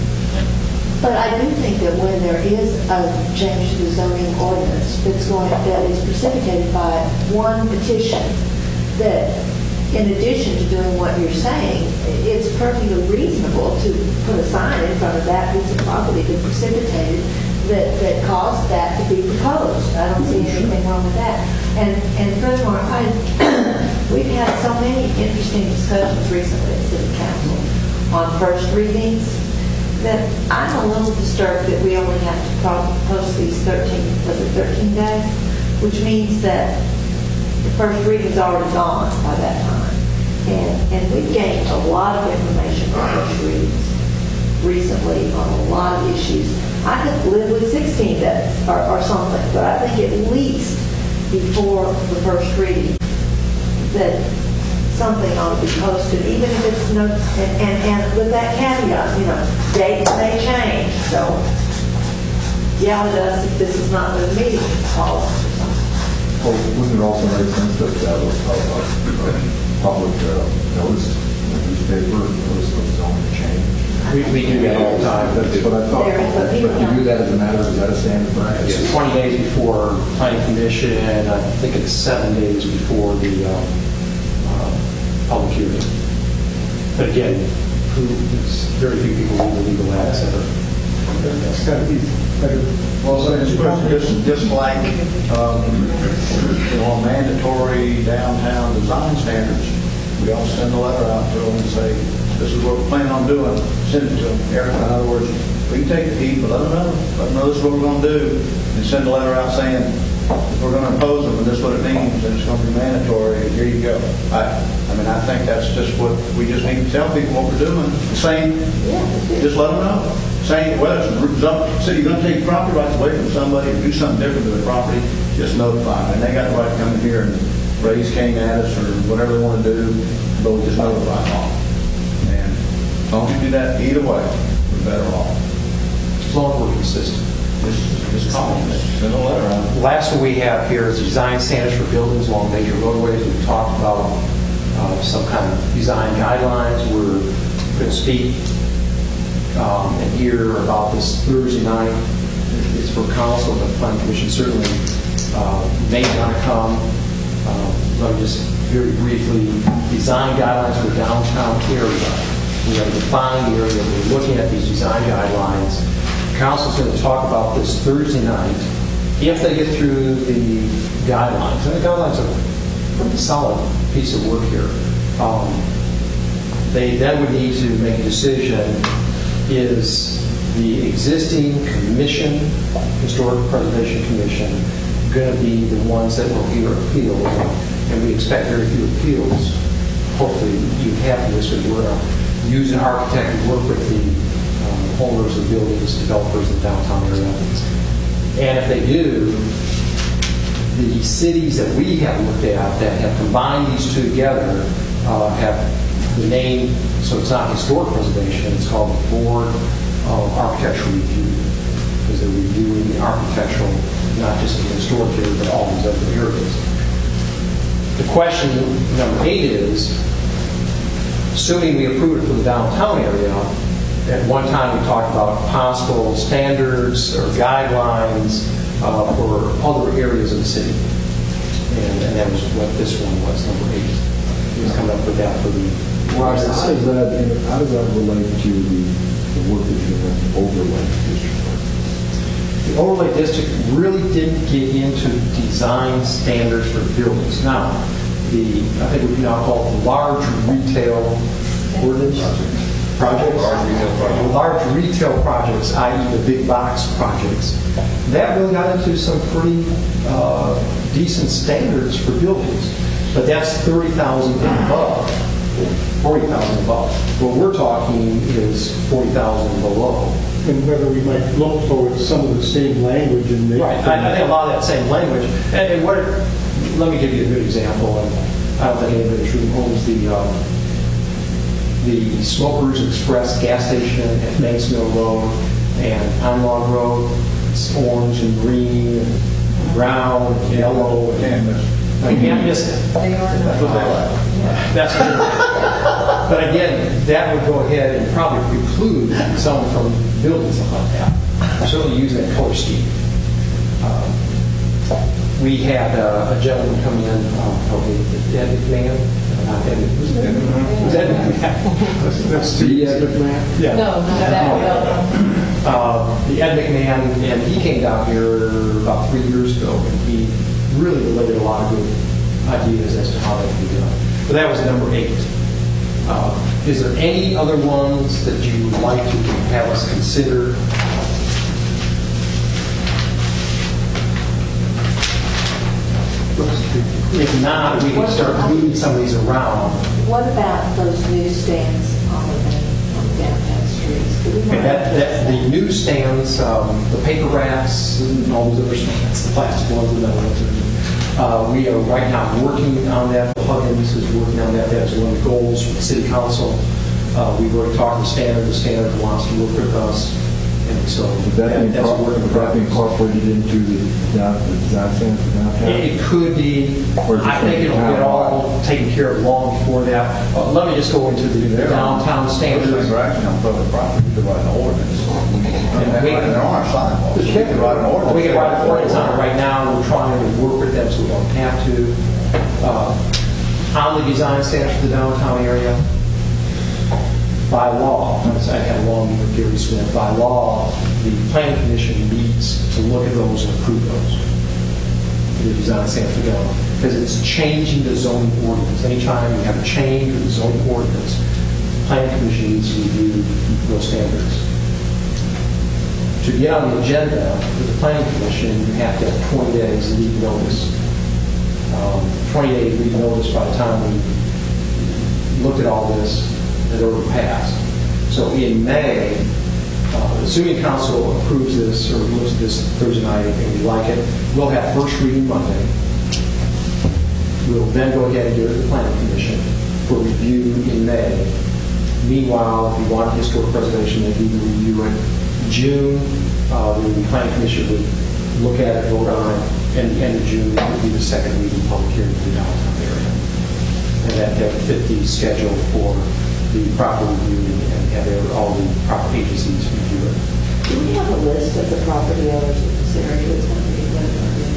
but I do think that when there is a change to the zoning ordinance that's going, that is precipitated by one petition, that in addition to doing what you're saying, it's perfectly reasonable to put a sign in front of that piece of property that precipitated, that, that caused that to be proposed. I don't see anything wrong with that. And, and furthermore, I, we've had so many interesting discussions recently at City Council on first readings that I'm a little disturbed that we only have to pro- post these thirteen, was it thirteen days? Which means that the first reading's already gone by that time. And, and we've gained a lot of information from first readings recently on a lot of issues. I could live with sixteen days or, or something, but I think at least before the first reading, that something ought to be posted, even if it's no, and, and, and with that caveat, you know, dates may change, so yell at us if this is not the meeting policy or something. Well, wouldn't it also make sense that that was a, a, a public uh, notice, in the newspaper, notice of zoning change? We, we do that all the time. That's what I thought. There is, but But people you do don't. that as a matter, is that a standard practice? It's twenty days before planning commission, and I think it's seven days before the um, uh, public hearing. But again, who, it's very few people read the legal ads that are. That's got to be better. Well, so it's just, just like, um, you know, mandatory downtown design standards, we all send a letter out to them and say, this is what we're planning on doing, send it to them. In other words, we can take the heat, but let them know, let them know this is what we're going to do, and send a letter out saying, if we're going to impose them, and this is what it means, and it's going to be mandatory, and here you go. I, I mean, I think that's just what, we just need to tell people what we're doing. Same, just let them know. Saying, well, it's up, so you're going to take property rights away from somebody or do something different to the property, just notify them. And they got the right to come in here and raise cane at us or whatever they want to do, but we just notify them all. And as long as you do that, either way, we're better off. As long as we're consistent. Just, just call them, send a letter out. Last one we have here is design standards for buildings along major roadways. We've talked about uh, some kind of design guidelines. We're going to speak um, and hear about this Thursday night. It's for council, but the planning commission certainly uh, may want to come. Uh, let me just very briefly, design guidelines for downtown area. We have a defined area. We're looking at these design guidelines. Council's going to talk about this Thursday night. If they get through the guidelines, and the guidelines are a pretty solid piece of work here, um, they then would need to make a decision: is the existing commission, Historic Preservation Commission, going to be the ones that will hear appeals? And we expect very few appeals. Hopefully, you have this, because we're going to use an architect to work with the owners of buildings, developers in the downtown area. And if they do, the cities that we have looked at that have combined these two together uh, have the name, so it's not historic preservation, it's called the Board of Architectural Review, because they're reviewing the architectural, not just in the historic area, but all these other areas. The question number eight is, assuming we approve it for the downtown area, at one time we talked about possible standards or guidelines uh, for other areas of the city. And, and that was what this one was, number eight. He was coming up with that for the... Well, how does that, how does that relate to the, the work that you're doing in the overlay district? The overlay district really didn't get into design standards for buildings. Now, the, I think we now call it the large retail ordinance. Projects, large retail projects, large retail projects, that is the big box projects, that really got into some pretty uh, decent standards for buildings. But that's thirty thousand and above, forty thousand above. What we're talking is forty thousand below. And whether we might look for some of the same language and make... Right, I, I think a lot of that same language. And, and what, let me give you a good example. And I don't think anybody in this room owns the... Uh, the Smokers Express gas station at Banks Mill Road and Pine Log Road. It's orange and green and brown and yellow. And I can't miss it. They are That's what they not. like. That's what they like. But again, that would go ahead and probably preclude someone from building something like that. Certainly using that color scheme. Uh, we had uh, a gentleman come in, uh, okay, Ed McMahon. Not Ed McMahon. Was it Ed McMahon? Was Ed McMahon? That's the Ed McMahon? Yeah. No, not that one. Uh, the Ed McMahon, and he came down here about three years ago, and he really related a lot of good ideas as to how that could be done. But that was number eight. Uh, is there any other ones that you would like to have us consider? If not, we can start moving some of these around. What about those newsstands on the, on the downtown streets? Do And that, that, the newsstands, um, the paper wraps, and all those other stands, the plastic ones, and metal ones. Uh, we are right now working on that. Huggins is working on that. That's one of the goals for the city council. Uh, we've already talked to Standard. The Standard wants to work with us. And so Would that, that, be, that's incorpor- a work in would that be progress. incorporated into the down- the design standards for downtown? It could be. Or is it I think it'll get town-wide? all taken care of long before that. Uh, let me just go into the downtown standards. Those things are actually on public property, you could write an ordinance. And we- there are sidewalks, you could write an ordinance. We can write an ordinance on it right now. We're trying to work with them so we don't have to. Uh, on the design standards for the downtown area, by law, I had a long meeting with Gary Smith, by law, the planning commission needs to look at those and approve those. The design standards for downtown, because it's changing the zoning ordinance. Anytime you have a change in the zoning ordinance, the planning commission needs to review those standards. To get on the agenda with the planning commission, you have to have twenty days lead notice. Um, twenty days lead notice by the time we looked at all this, it already passed. So in May, uh, assuming council approves this or looks at this Thursday night and we like it, we'll have first reading Monday. We'll then go ahead and do it to the planning commission for review in May. Meanwhile, if you want historic preservation, they need to review it. June, uh, the planning commission would look at it, vote on it, and the end of June would be the second reading public hearing for the downtown area. And that that would fit the schedule for the proper review and have all the proper agencies review it. Do we have a list of the property owners in this area that's going to be done?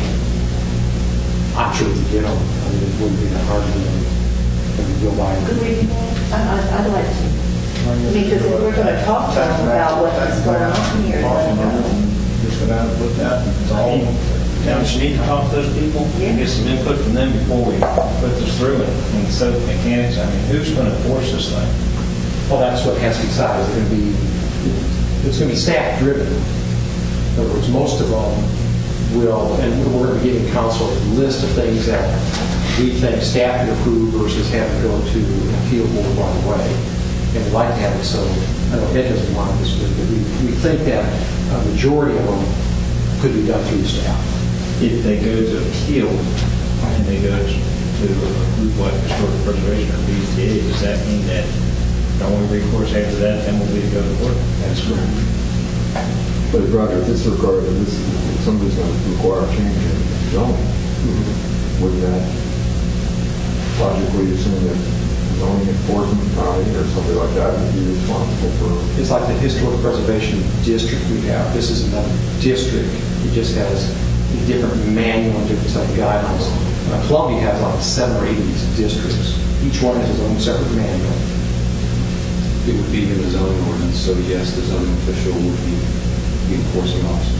I'm sure we get them. I mean, it wouldn't be that hard to to go by. Could we, I- I- I'd like to. I mean, because if we're going to talk to them about what's going on here, then, uh, Just go down and put that, it's all. Towns need to talk to those people and get some input from them before we put this through it. And so mechanics, I mean, who's going to enforce this thing? Well, that's what has to be decided. It's going to be, it's going to be staff driven. In other words, most of them will, and we're going to be giving council a list of things that we think staff can approve versus have to go to an appeal board right away. And we'd like to have it so, I know Ed doesn't want this, but we, we think that a majority of them could be done through staff. If they go to appeal and they go to to approve what historic preservation or B Z A, does that mean that the only recourse after that then will be to go to court? That's correct. But Roger, if this regard, if this, if somebody's going to require a change in zoning, wouldn't that logically assume that zoning enforcement body or somebody like that would be responsible for? It's like the historic preservation district we have. This is another district. It just has a different manual and different set of guidelines. Uh, Columbia has like seven or eight of these districts. Each one has its own separate manual. It would be in the zoning ordinance, so yes, the zoning official would be the enforcing officer.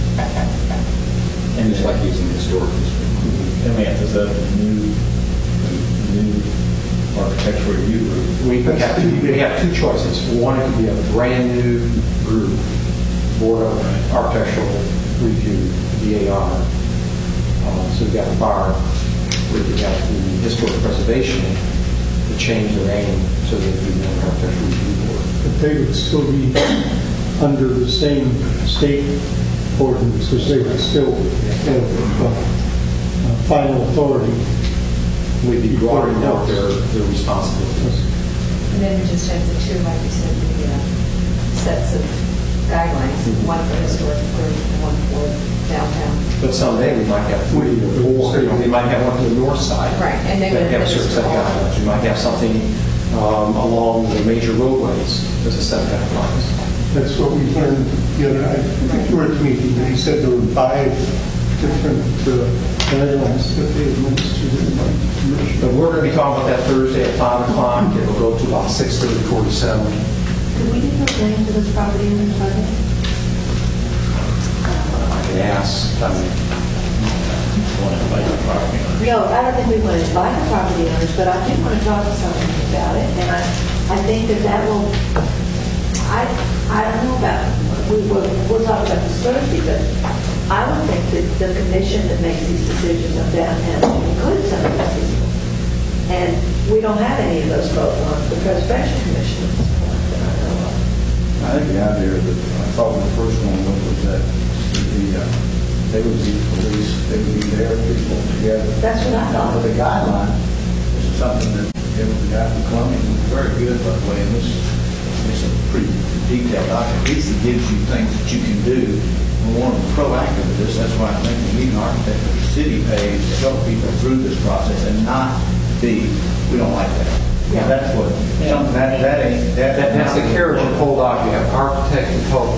And it's like using the historic district. And we have to set up a new, new architectural review group. We have two, we have two choices. One, it could be a brand new group, Board of Architectural Review, B A R. Uh, so we've got a bar, where we got the historic preservation to change their name so they can be an architectural review board. But they would still be under the same state ordinance, because they would still have uh, uh, final authority. We'd be broadening out their, their responsibilities. And then we just have the two, like you said, the uh, sets of guidelines, one for historic group and one for downtown. But someday we might have three or four. You know, we might have one to the north side. Right, and they that would have a certain set of guidelines. We might have something um, along the major roadways as a set of guidelines. That's what we learned the other night at the board meeting. He said there were five different uh, guidelines that they administered in my commission. But we're going to be talking about that Thursday at five o'clock. It'll go to about six thirty, quarter to seven. Could we give those names to this property owners, by the way? I can ask. I mean, Want to invite the property owners. No, I don't think we want to invite the property owners, but I do want to talk to someone about it, and I, I think that that will, I, I don't know about, we will, we'll talk about this Thursday, but I would think that the commission that makes these decisions on downtown should include some of these people. And we don't have any of those folks on the preservation commission at this point that I know of. I think the idea that I thought the first one was that the, uh, they would be police, they would be there, people together. That's what I thought. Now, for the guideline, this is something that, it was the guy from Columbia, who was very good, by the way, and this is a pretty detailed document. At least it gives you things that you can do. We want to be proactive with this. That's why I think we need an architect or city pays to help people through this process and not be, we don't like that. Yeah. That's what, something, that, that ain't, that. That- That's the carriage and pull off. You have architect and total.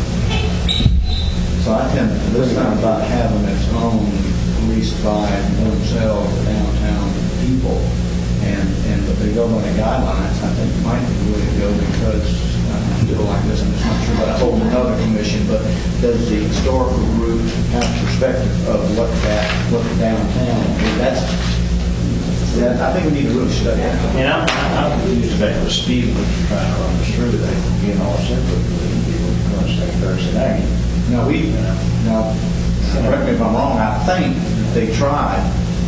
So I tend to listen about having its own police vibe themselves, the downtown people, and, and but they go by the guidelines, I think it might be the way to go, because I'm still like this, I'm just not sure about a whole another commission, but does the historical group have a perspective of what that, what the downtown, I mean, that's, that, I think we need to really study that. And I'm, I'm confused about the speed which you're trying to run this through. They can get all separate with people going to say Thursday night. No, we, now, correct me if I'm wrong, I think they tried,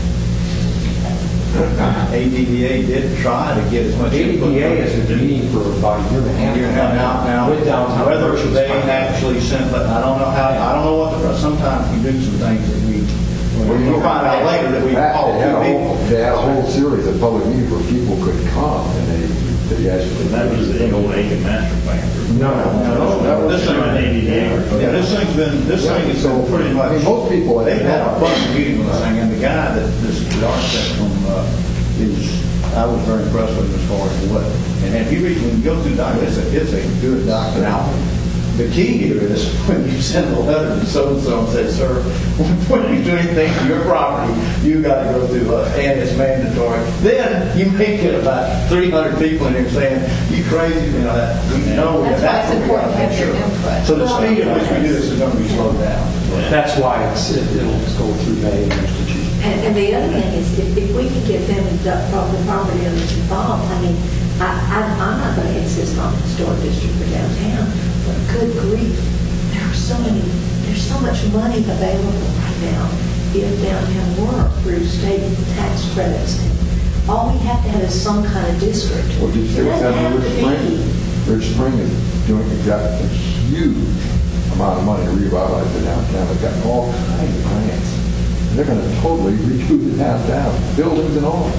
A D D A did try to get as much. A D D A has been meeting for about a year and a half. Year and a half now, now, With downtown whether commercials. they actually sent, but I don't know how, I don't know what the, sometimes we do some things that we, we find out later that we They call had a two whole, people. they had a whole series of public meetings where people could come, and they, they actually. That was the old Aiken master plan. No, no, No, this thing, A D D A. yeah, this thing's been, this thing has been pretty much. I mean, most people- They've had a fun meeting with this thing, and the guy that, this, the architect from, uh, is, I was very impressed with him as far as what, and if you read, when you go through the document, it's a, it's a good document. Now, the key here is when you send a letter to so-and-so and say, sir, when you do anything to your property, you got to go through, uh, and it's mandatory. Then you may get about three hundred people in here saying, you crazy, you know, that, we know. That's why it's what we important to gotta have your make sure. input. So the speed at which we do this is going to be slowed down. That's why it's, it- it'll go through May and Mister G. And, and the other thing is, if, if we can get them the the property owners involved, I mean, I, I, I'm not going to insist on a historic district for downtown, but good grief, there are so many, there's so much money available right now in downtown work through state tax credits. All we have to have is some kind of district. Well, did you see It what's doesn't happening have with to Rich be. Spring? Rich Spring is doing, got a huge amount of money to revitalize the downtown. They've got all kinds of grants. They're going to totally redo the downtown, buildings and all.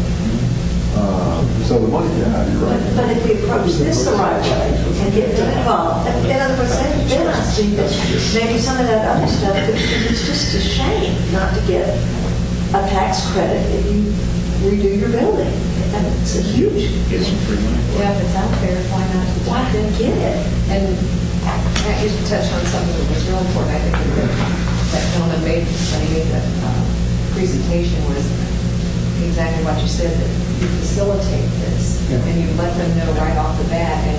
Uh, so the money, yeah, you're But, right. but if we approach this the right way and get them involved, and in other words, then then I see that maybe some of that other stuff, because it's just a shame not to get a tax credit if you redo your building. And it's a huge, Get some free money. Yeah, if it's out there, why not? why didn't get it? And I just touched on something that was real important, I think, that that gentleman made when he made the uh, presentation was exactly what you said, that you facilitate this, Yeah. and you let them know right off the bat, and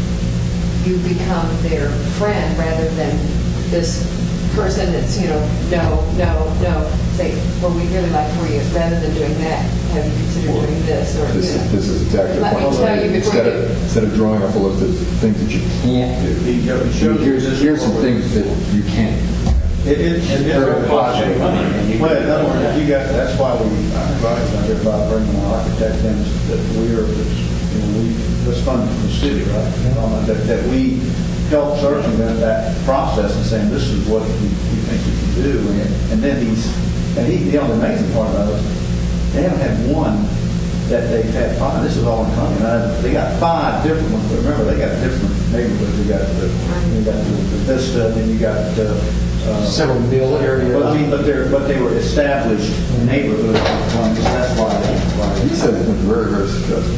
you become their friend rather than this person that's, you know, no, no, no, say, well, we really like for you, rather than doing that, have you considered doing this, or, This you is, know. this is exactly the Let me point. tell you before Instead you- of, instead of drawing up a list of things that you can't do, here's, here's some things that you can. It is, it is very positive. Well, in other words, you got, that's why we, I advise everybody bringing an architect in, is that we are, you know, we, this fund from the city, right? Um, That, that we help searching that, that process and saying, this is what we, we think we can do. And, and then he's, and he, you know, the amazing part about it, they haven't had one that they've had five. This is all in common. Uh, They got five different ones, but remember, they got different neighborhoods. You got the, you got the the Vista, then you got, uh, uh, Several mill areas. But I mean, but they're, but they were established neighborhoods, um, so that's why, why. He said it's been very, very successful.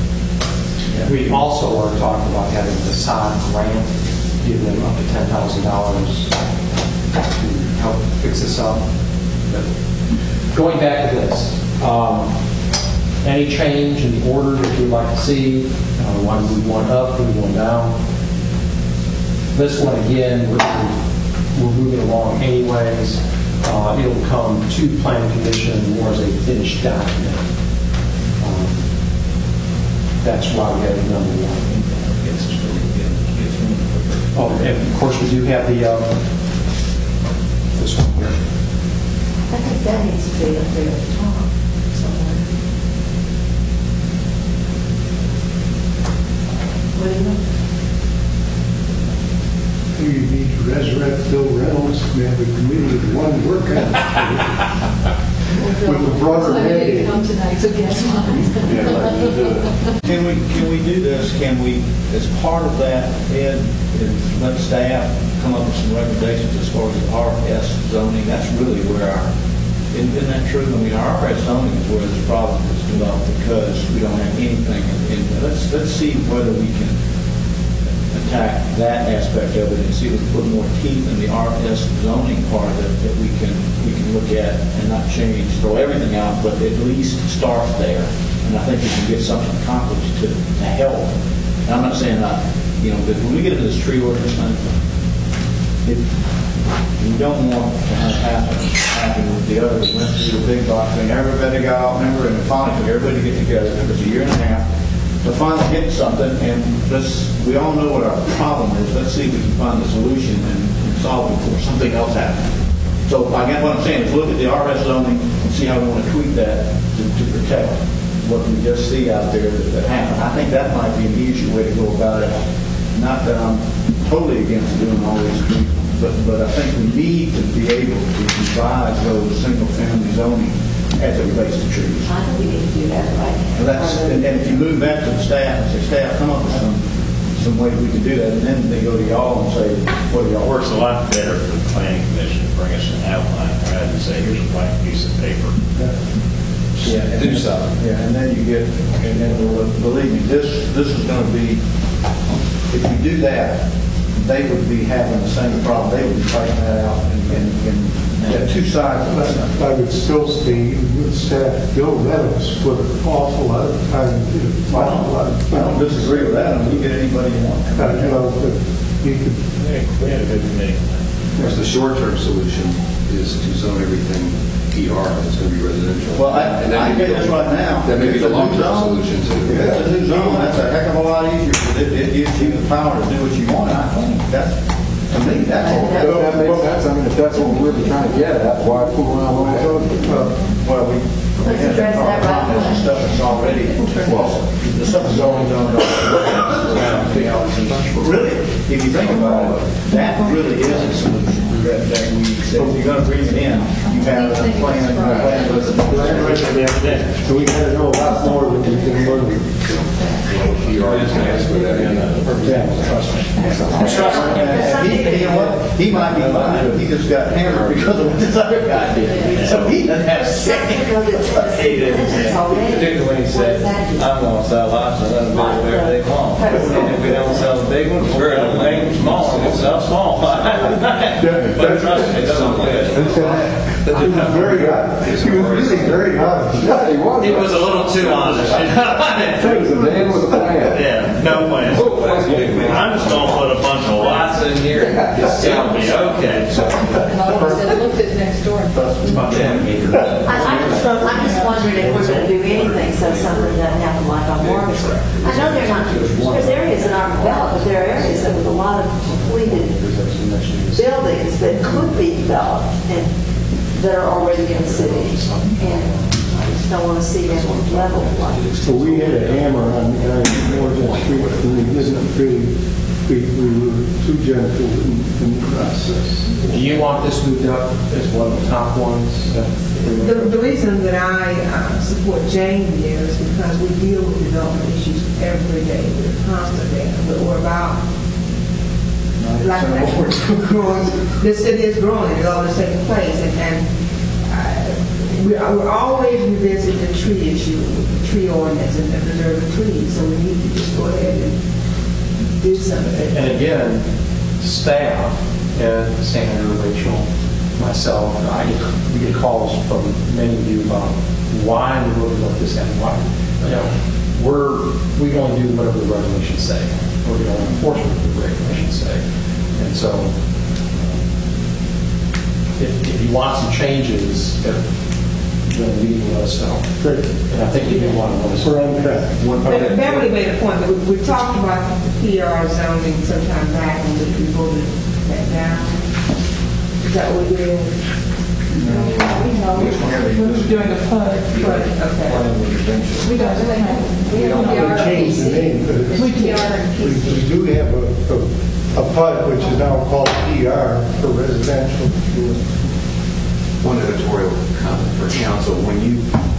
We also are talking about having the sod grant, give them up to ten thousand dollars to help fix this up. But going back to this, um, any change in the order that you'd like to see, uh, one move one up, move one down. This one, again, we're, we're moving along anyways. Uh, it'll come to planning commission more as a finished document. Um, That's why we have number one. Oh, and of course, we do have the, um, this one here. I think that needs to be up there at the top somewhere. What do you know? the committee of one work on with the broader So they didn't mandate. come tonight, so guess what? Can we, can we do this? Can we, as part of that, Ed, is let staff come up with some recommendations as far as the R S zoning? That's really where our, isn't isn't that true? I mean, our R S zoning is where this problem is developed because we don't have anything. in Let's, let's see whether we can attack that aspect of it and see if we can put more teeth in the R S zoning part of it that we can, we can look at and not change, throw everything out, but at least start there. And I think we can get something accomplished to, to help. And I'm not saying, uh, you know, that when we get into this tree ordinance thing, it, we don't want to have happen, happen with the other, we went through the big box thing, everybody got out, remember, and finally took everybody to get together, it was a year and a half, to finally get something, and let's, we all know what our problem is, let's see if we can find the solution and, and solve it before something else happens. So I guess what I'm saying is look at the R S zoning and see how we want to tweak that to, to protect what we just see out there that, that happen. I think that might be an easier way to go about it. Not that I'm totally against doing all these tweaks, but, but I think we need to be able to revise those single-family zoning as it relates to trees. I think we need to do that right now. And that's, and, and if you move that to the staff and say, staff, come up with some, some way we can do that, and then they go to y'all and say, what do y'all It works a lot better for the planning commission to bring us an outline rather than say, here's a blank piece of paper. Yeah, and Do then- something. Yeah, and then you get, and then believe me, this, this is going to be, if you do that, they would be having the same problem. They would be fighting that out and, and, and yeah, two sides of it. I would still say with staff, Bill Reynolds put an awful lot of time into it. I don't, I don't disagree with that. I mean, you get anybody you want. Uh, you know, but you could, We had a good committee. Of course, the short-term solution is to zone everything P R, it's going to be residential. Well, I, And then I you get go- this right now. That may be It's the a new long-term zone. solution too. If it's a new zone, that's a heck of a lot easier, because it, it gives you the power to do what you want, I think. That's, to me, that's all. If that makes sense, I mean, if that's what we're really trying to get at, why fool around with all those? Well, we, we Let's had address that right problem with now. stuff that's already, well, the stuff that's already done. But really, if you think about it, that really is a solution that, that we, that if you're gonna bring it in, you have a plan, a plan with it. so we got to know a lot more than we can learn. P R is going to ask for that. And he, you know what, he might be fine, but he just got hammered because of what this other guy did. So he doesn't have Something of it's it's already. Particularly when he said, I'm gonna sell lots of them, whatever they want. And if we don't sell the big ones, we're gonna make them small, we'll sell small. But trust me, it doesn't look good. He was very honest. He was really very honest. Yeah, he was. It was a little too honest. He was a man with a plan. Yeah, no plan. I'm just gonna put a bunch of lots in here, it'll be okay. And I always said, looked at next door and thought, I, I'm just, I'm just wondering if we're going to do anything so something doesn't happen like on Morgan Street. I know they're not, there's areas that aren't developed, but there are areas that with a lot of completed buildings that could be developed and that are already in the city. And I just don't want to see them leveled like this. So we had a hammer on the guy in Morgan Street, and we didn't really, we, we were too gentle in, in the process. Do you want this moved up as one of the top ones? The, the reason that I uh, support Jane here is because we deal with development issues every day. We're constantly, but we're about, like, like we're growing, the city is growing, it's always taking place, and, and uh, we are, we're always revisiting the tree issue, the tree ordinance, and preserving trees, so we need to just go ahead and do something. And again, staff, Ed, Sandra, Rachel, myself, I get, we get calls from many of you about why we really want this and why. You know, we're, we only do whatever the regulations say. We're the only enforcement of the regulations say. And so, if, if you want some changes, if, then we can let us know. Great. And I think you do want to let us know. We're on track. Be- Beverly made a point, that we, we talked about the P R zoning sometime back, and we we voted that down. Is that what we did? We were doing the flood. But, okay. We got it. we have We the changed the name, but We we, P R and P C. we do have a, a a P U D, which is now called P R for residential. One editorial comment for council. When you,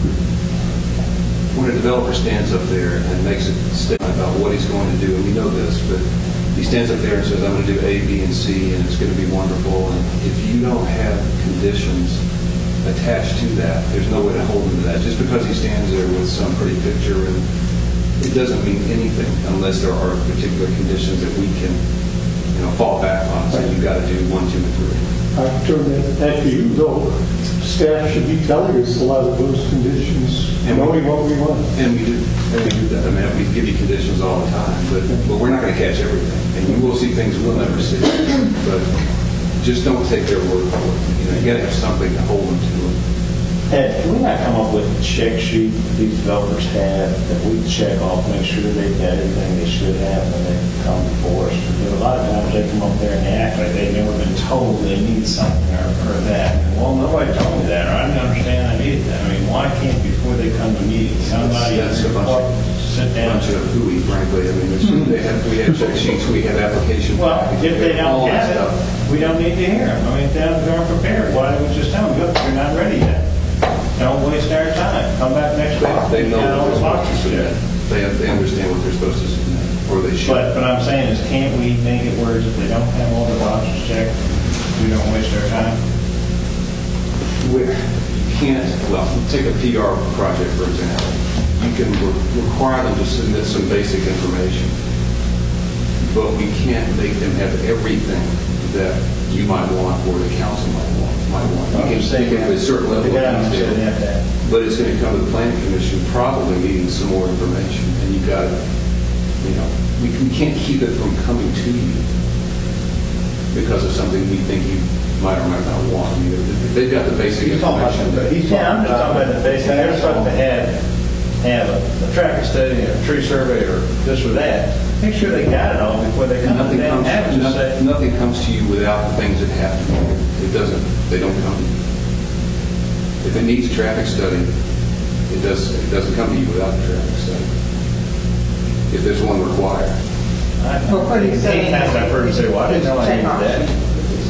when a developer stands up there and makes a statement about what he's going to do, and we know this, but he stands up there and says, I'm going to do A, B, and C, and it's going to be wonderful. And if you don't have conditions attached to that, there's no way to hold him to that. Just because he stands there with some pretty picture, and it doesn't mean anything unless there are particular conditions that we can, you know, fall back on. So you've got to do one, two, and three. I turn that back to you, though. Staff should be telling us a lot of those conditions, And knowing we- what we want. And we do. And we do that. I mean, we give you conditions all the time, but, but we're not going to catch everything. And you will see things we'll never see. But just don't take their word for it. You know, you got to have something to hold them to. Ed, can we not come up with a check sheet these developers have that we check off, make sure they've got everything they should have when they come before us? Because a lot of times they come up there and they act like they've never been told they need something or, or that. Well, nobody told me that, or I didn't understand I needed that. I mean, why can't, before they come to meetings, somebody That's a bunch report, of, sit down? bunch of hooey, frankly. I mean, it's, they have, we have check sheets, we have application. Well, packages, if they we have all don't that have stuff. it, we don't need to hear them. I mean, if they aren't prepared, why don't we just tell them, look, you're not ready yet. Don't waste our time. Come back next They, month. they know Got all what the they're boxes supposed to checked. submit. They, have- they understand what they're supposed to submit, or they should. But, but I'm saying is, can't we make it where if they don't have all the boxes checked, we don't waste our time? We can't, well, take a P R project, for example. You can re- require them to submit some basic information, but we can't make them have everything that you might want or the council might want. Might want. You I'm can just saying, take it with a certain level the of guy said they detail, have that. but it's going to come to the planning commission probably needing some more information, and you've got to, you know, we, we can't keep it from coming to you because of something we think you might or might not want. I mean, if they've got the basic He's talking about, information. he's Yeah, I'm talking just talking about the basic, they're supposed to have, have a a traffic study, or a tree survey, or this or that. Make sure they got it all before they come. Nothing They don't comes, have to nothing, say, nothing comes to you without the things that have to be. It doesn't, they don't come to you. If it needs a traffic study, it does, it doesn't come to you without a traffic study. If there's one required. I, Well, what do you say? many times I've heard them say, well, I didn't know I Check needed off. that.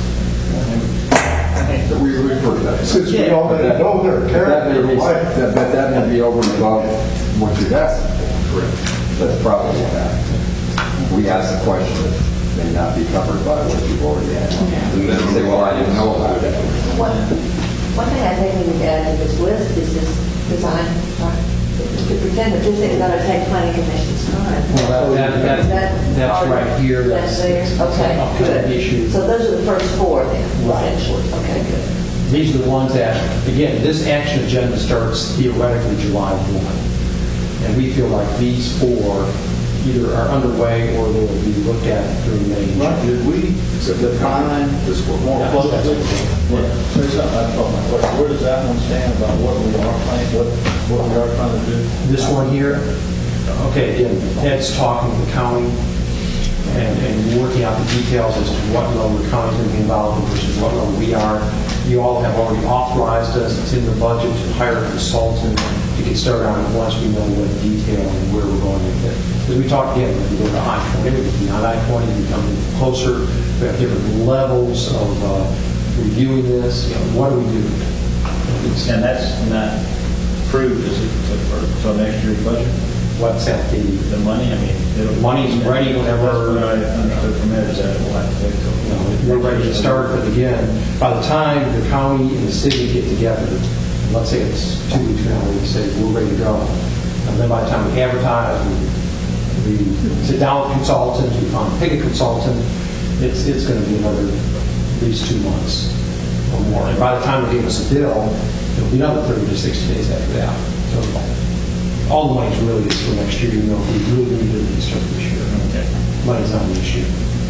We, we've heard that. Since we already know their But that character, may be, why? that, but that may be over and above what you've asked. Correct. That's probably what happened. We asked a question that may not be covered by what you've already asked. And then say, well, I didn't know about that. One, one thing I think we need to add to this list is this design, part. to pretend that this is going to take planning commission's time. Well, that, that, that, that's right here. That's there? Okay, Not good. an issue. So those are the first four then, Right. essentially? Okay, good. These are the ones that, again, this action agenda starts theoretically July first. And we feel like these four either are underway or will be looked at through May. and Right, June. did we define This one. more Yeah, closely? that's- What- Say something, I thought my question, where does that one stand about what we are planning, what, what we are trying to do? This one here, okay, again, Ed's talking to the county and, and working out the details as to what level the county's going to be involved in versus what level we are. You all have already authorized us, it's in the budget to hire a consultant to get started on it once we know what detail and where we're going with it. As we talked again, when we go to I twenty, we can beyond I twenty, we come closer, we have different levels of uh, reviewing this, you know, what do we do? And that's not approved, is it, for, for next year's budget? What's at the, The money, I mean. it'll- Money's ready whenever- That's what I understood from Ed, is that we'll have to wait till. you know, we're ready to start, but again, by the time the county and the city get together, let's say it's two weeks from now, we say, we're ready to go. And then by the time we advertise, we, we sit down with consultants, we find, pick a consultant, it's, it's going to be another at least two months or more. And by the time they give us a bill, it'll be another thirty to sixty days after that. So all the money's really is for next year, even though we really need it to start this year. Okay. Money's not an issue.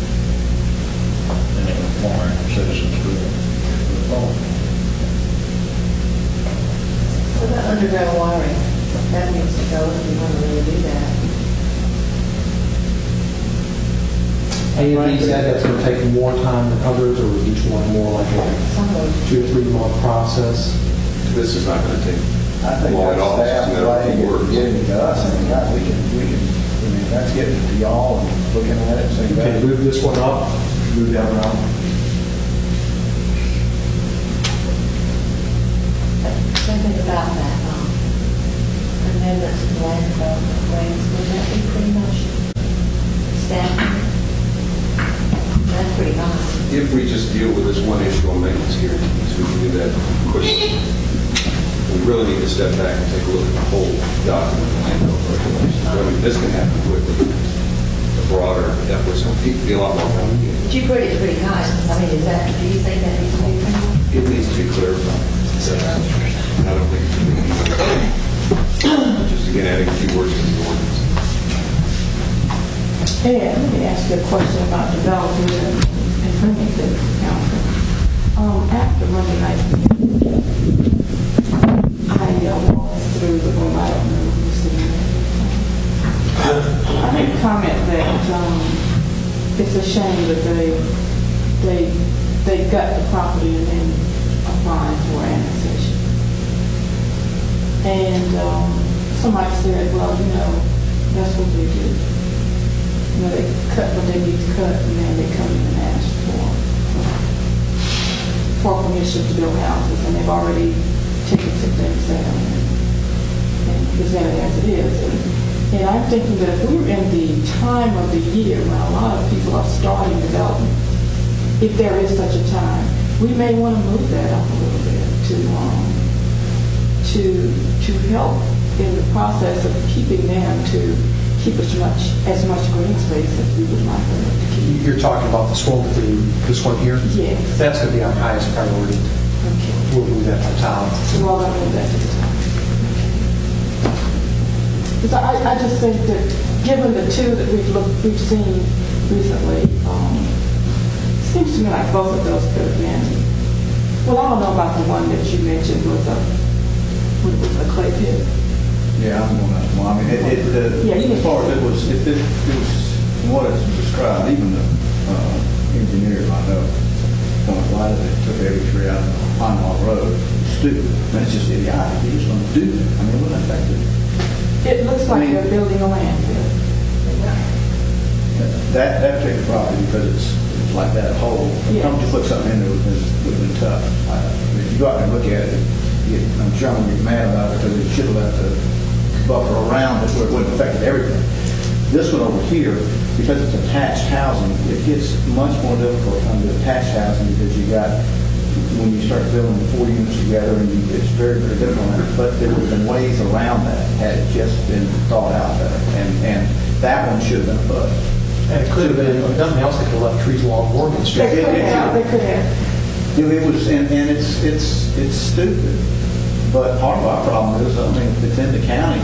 And it was more citizens for the, for the phone. What about underground wiring? That needs to go if we want to really do that. Any of these, that- that's going to take more time than others, or is each one more like a Some of them. two or three month process? This is not going to take I think long our at all. It's staff just a matter of writing it, words. getting it to us, I mean, God, we can, we can, I mean, that's getting to y'all and looking at it and saying, Okay, move this one up. move that around. Something about that, um, amendments to the land development plans, would that be pretty much standard? That's pretty nice. If we just deal with this one issue on maintenance here, so we can do that quickly. We really need to step back and take a look at the whole document of land development regulations. I mean, this can happen quickly. The broader efforts will be a lot more complicated. But you put it pretty nice. I mean, is that, do you think that needs to be pretty nice? It needs to be clarified. I don't think it's going to be just again adding a few words to the ordinance. Ed, let me ask you a question about development and and bringing it to the council. Um, after Monday night, I uh, walked through the room. I don't know who's sitting there. I made a comment that um, it's a shame that they they they gut the property and then apply for annexation. And um, somebody said, well, you know, that's what they do. You know, they cut what they need to cut, and then they come in and ask for for permission to build houses, and they've already taken some things down and, and presented it as it is. And, and I'm thinking that if we were in the time of the year when a lot of people are starting development, if there is such a time, we may want to move that up a little bit to um, to to help in the process of keeping them to keep as much as much green space as we would like them to keep. You're talking about this one, the, this one here? Yes. That's going to be our highest priority. Okay. We'll move that to town. So we're going to move that to the top. Because I, I just think that given the two that we've looked, we've seen recently, um, it seems to me like both of those could have been. Well, I don't know about the one that you mentioned was a was a clay pit. Yeah, I'm going to, well, I mean, it, it, uh, Yeah, you as far as it was, if it, it was, from what it's described, even the, uh, engineers I know, don't why they took every tree out of Pine Log Road, stupid, I mean, it's just idiotic, you just don't do that, I mean, what affect it? It looks like I mean- they're building a landfill. That, that particular property, because it's, it's like that whole, Yeah. come to put something in there would have been, would have been tough. I, if you go out and look at it, you, I'm sure I'm gonna get mad about it, because it should have left a buffer around it where it wouldn't affect everything. This one over here, because it's attached housing, it gets much more difficult under attached housing because you got, when you start building four units together, and you, it's very, very difficult. But there would have been ways around that had it just been thought out better. And, and that one should have been put. And it could have been, if nothing else, they could have left trees along Morgan Street. They could have, they could have. You know, it was, and, and it's, it's, it's stupid. But part of our problem is, I mean, it's in the county,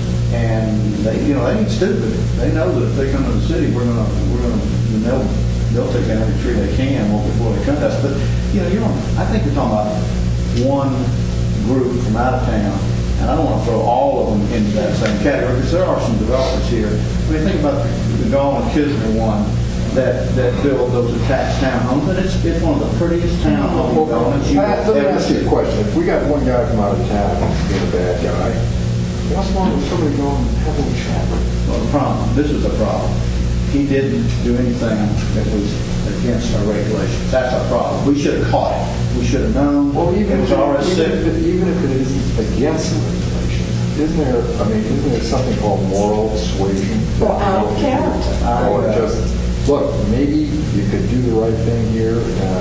and they, you know, they ain't stupid. They know that if they come to the city, we're gonna, we're gonna, and they'll, they'll take down every tree they can before they come to us. But, you know, you're on, I think you're talking about one group from out of town, and I don't want to throw all of them into that same category, because there are some developers here. I mean, think about the, the Gall and Kisner one that, that build those attached townhomes, and it's, it's one of the prettiest townhome developments you've Pat, let me ever ask you a seen. question. If we got one guy from out of town being a bad guy, what's wrong with somebody going and having a traffic? Well, the problem, this is the problem. He didn't do anything that was against our regulations. That's our problem. We should have caught it. We should have known. Well, even it was if, already even, sick. if it, even if it isn't against the regulations, isn't there, I mean, isn't there something called moral suasion? Or out of character. Or just, look, maybe you could do the right thing here,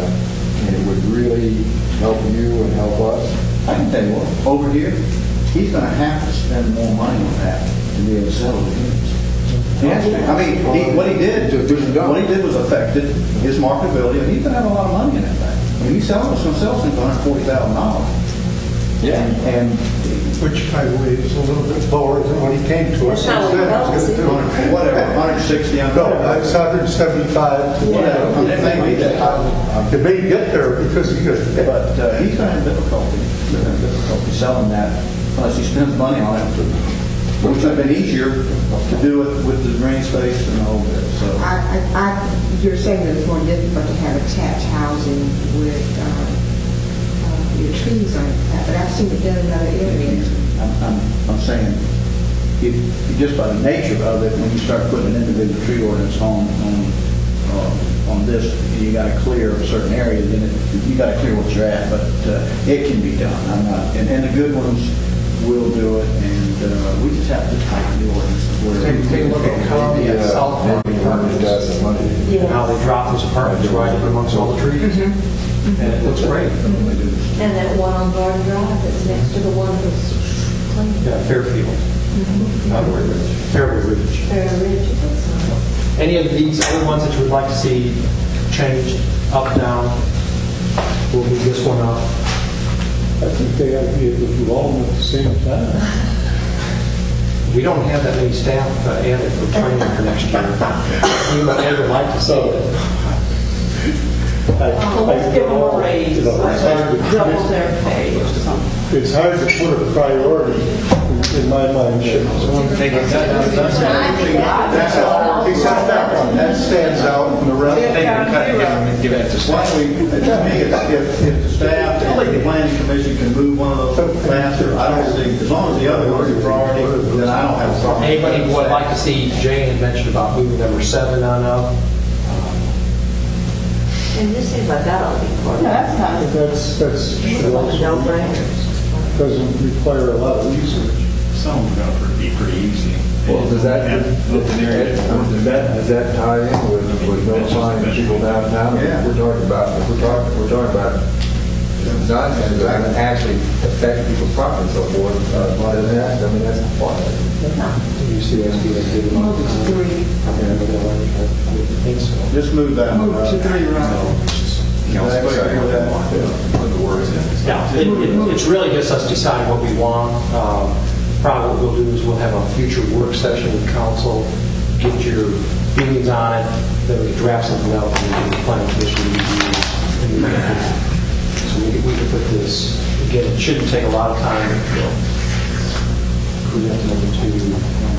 uh, and it would really help you and help us. I can tell you what, over here, he's going to have to spend more money on that to be able to sell the units. He has to. I mean, he, what he did, what he did was affected his marketability, and he's going to have a lot of money in that thing. I mean, he's selling us himself for one hundred forty thousand dollars. Yeah. And, Which, I believe, is a little bit lower than what he came to us. That's not what and said he was gonna do. whatever, one hundred sixty, I'm No, it's one hundred seventy-five. Whatever. It may be that high. It may get there because he goes, But uh, he's going to have difficulty, he's going to have difficulty selling that unless he spends money on it. Which would have been easier to do it with the green space and all that, so. I, I, I, you're saying that it's more difficult to have attached housing with, uh, uh, your trees on it, but I've seen it done in other areas. I'm, I'm, I'm saying, if you, just by the nature of it, when you start putting an individual tree ordinance on, on, uh, on this, you got to clear a certain area, then it, you got to clear what you're at, but uh, it can be done. I'm not, and, and the good ones will do it, and uh, we just have to tighten the ordinance. Take, take a look at Columbia and South Park apartments, and how they drop those apartments right in amongst all the trees. And it looks great. And that one on Garden Drive that's next to the one that's clean. Yeah, Fairfield. Not Fairway Ridge. Fairway Ridge. Fair Ridge, that's Any of these other ones that you would like to see changed, up, down? We'll move this one up. I think they ought to be able to do all of them at the same time. We don't have that many staff uh, added for training for next year. We might ever like to see it. I- Well, let's give them a raise, You know, it's hard to- double their pay or something. It's hard to put a priority in my mind. Take it, that's, that's, That's all, except that one, that stands out from the rest. They can cut it down and give it to Why staff. don't we, to me, if, if if the staff, if the planning commission can move one of those faster, I don't see, as long as the other ones are priority, then I don't have a problem. Anybody who would like to see, Jay had mentioned about moving number seven on up. And this seems like that ought to be part of Yeah, it. that's kind of, That's, that's, It's like a no-brainer. doesn't require a lot of research. Some of them are pretty, pretty easy. Well, does that, Have open areas. does that, does that tie in with, with notifying people downtown? Yeah. We're talking about, if we're talking, we're talking about design standards that can actually affect people's property and so forth, uh, but doesn't that, I mean, that's part of it. You see us being good. move it to three. Just move that one. Move to three, right? Everybody agree with that? Put the words in. Yeah, it, it, it's really just us deciding what we want. Um, probably what we'll do is we'll have a future work session with council, get your feelings on it, then we can draft something out and the planning commission review. And we can- So we can, we can put this, again, it shouldn't take a lot of time. You know, Present number two.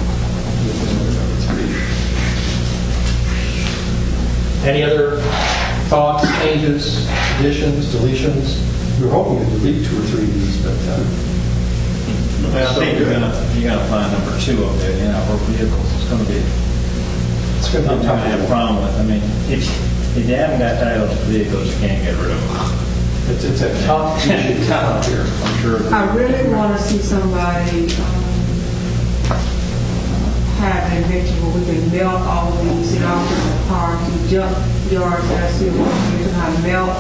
Any other thoughts, changes, additions, deletions? We were hoping to delete two or three of these, but uh, Well, I think you're gonna, you're gonna find number two up there, you know, for vehicles, it's gonna be, it's going to I'm be gonna tough. have a problem with, I mean, if, if you haven't got titles for vehicles, you can't get rid of them. It's, it's a tough issue out here. I'm sure. I really want to see somebody um, have an invention where we can melt all of these in all different parks and junk yards that I see around here, how to melt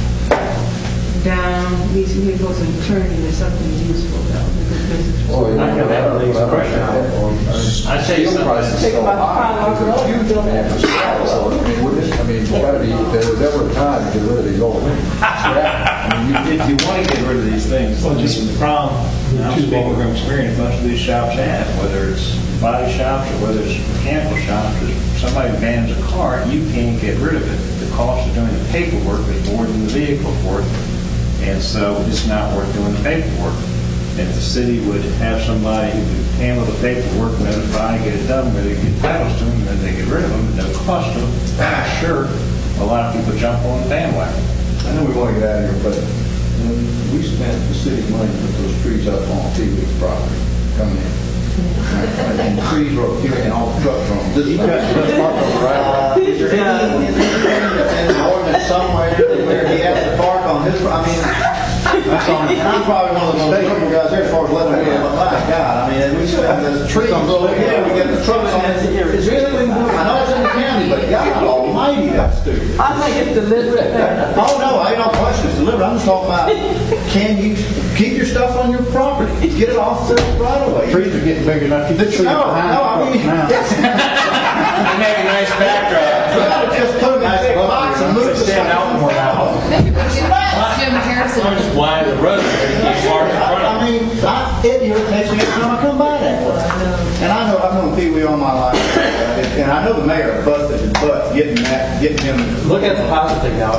down these vehicles and turn it into something useful. That would be good business. Oh, I have that lady's question. I'd say Steel something. prices Think so about the high, Pine there's a huge demand for scrap, so, I mean, wouldn't it, I mean, it's gotta be, if there was ever a time to get rid of these old scrap. I mean, you- if you want to get rid of these things, well, just the problem, and I'm speaking from experience, most of these shops have, whether it's body shops or whether it's mechanical shops, if somebody bans a car, you can't get rid of it. The cost of doing the paperwork is more than the vehicle for it, and so it's not worth doing the paperwork. If the city would have somebody who could handle the paperwork, notify, get it done, where they get titles to them, and then they get rid of them, at no cost to them, sure, a lot of people jump on the bandwagon. I know we want to get out of here, but when we spent the city money to put those trees up on T V's property, coming in. And the trees were here and all the trucks were on this side. Uh, Is there any, is there anything that's in the ordinance somewhere where he has to park on his, I mean, that's on, and I'm probably one of the most critical guys there as far as letting me know, but my God, I mean, and we spend the trees over here, we get the trucks on it. Is there anything we can do? I know it's in the county, but God almighty, that's stupid. I think it's deliberate. Oh, no, I ain't no question, it's deliberate. I'm just talking about, can you keep your stuff on your property? Get it off the right of way. Trees are getting big enough. You The can tree, see no, behind no, the I mean, truck now. yes. Make a nice backdrop. You gotta just put them in big box and move the Stand out more now. Jim Harrison. I'm just blind the road there, you keep parking in front of I me. mean, I- it irritates me every time I come by that way. And I know, I've known Pee Wee all my life, and I know the mayor busted his butt getting that, getting him. Look at the positive thing now.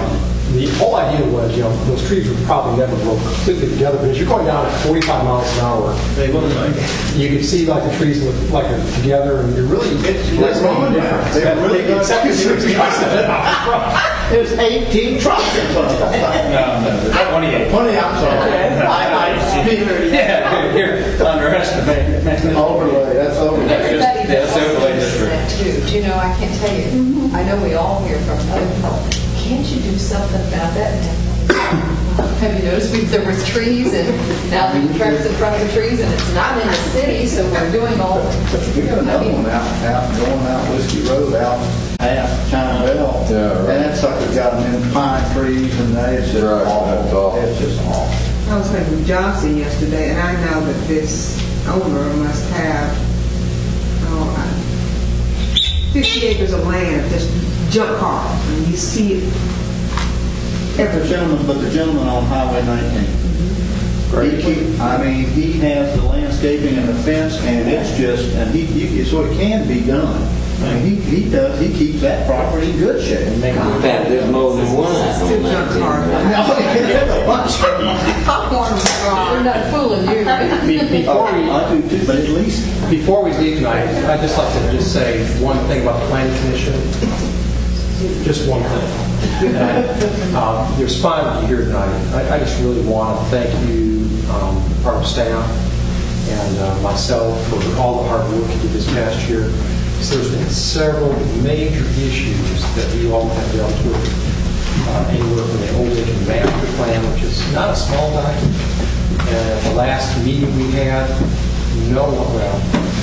the whole idea was, you know, those trees would probably never grow completely together, but as you're going down at forty-five miles an hour, They look like. you can see like the trees look like they're together, and you're really, it's like rolling down. They're really good. except for the trees out There's eighteen tractors on it. No, no, there's twenty-eight. twenty, I'm sorry. I, I, Yeah, here, underestimated. overlay, that's overlay. That's just- Everybody that's that overlay also district. that too. Do you know, I can't tell you, I know we all hear from other people, can't you do something about that? Have you noticed we- there was trees and now the trucks in front of the trees and it's not in the city, so we're doing all. We got another one out, out, going out Whiskey Road, out half China Bell. Yeah, right. And that sucker's got them in pine trees and that, it's just Right, that's awful. awful. It's just awful. I was thinking of Johnson yesterday, and I know that this owner must have, oh, I- fifty acres of land, just junk cars, and you see it The everywhere. gentleman, but the gentleman on Highway nineteen. He keep, I mean, he has the landscaping and the fence, and it's just, and he, he, so it can be done. I mean, he, he does, he keeps that property in good shape. In fact, there's more than one out Still on junk cars. nineteen. There's a bunch of them. We're not fooling you. Be- Before we, I do too, but at least, before we leave tonight, I'd just like to just say one thing about the planning commission. Just one thing. And, um, You're spotted here tonight. I, I just really want to thank you, um, our staff, and uh, myself for all the hard work you did this past year. So there's been several major issues that we all have dealt with. Uh, anywhere from the Old Lincoln Master Plan, which is not a small document. And at the last meeting we had, no one, well,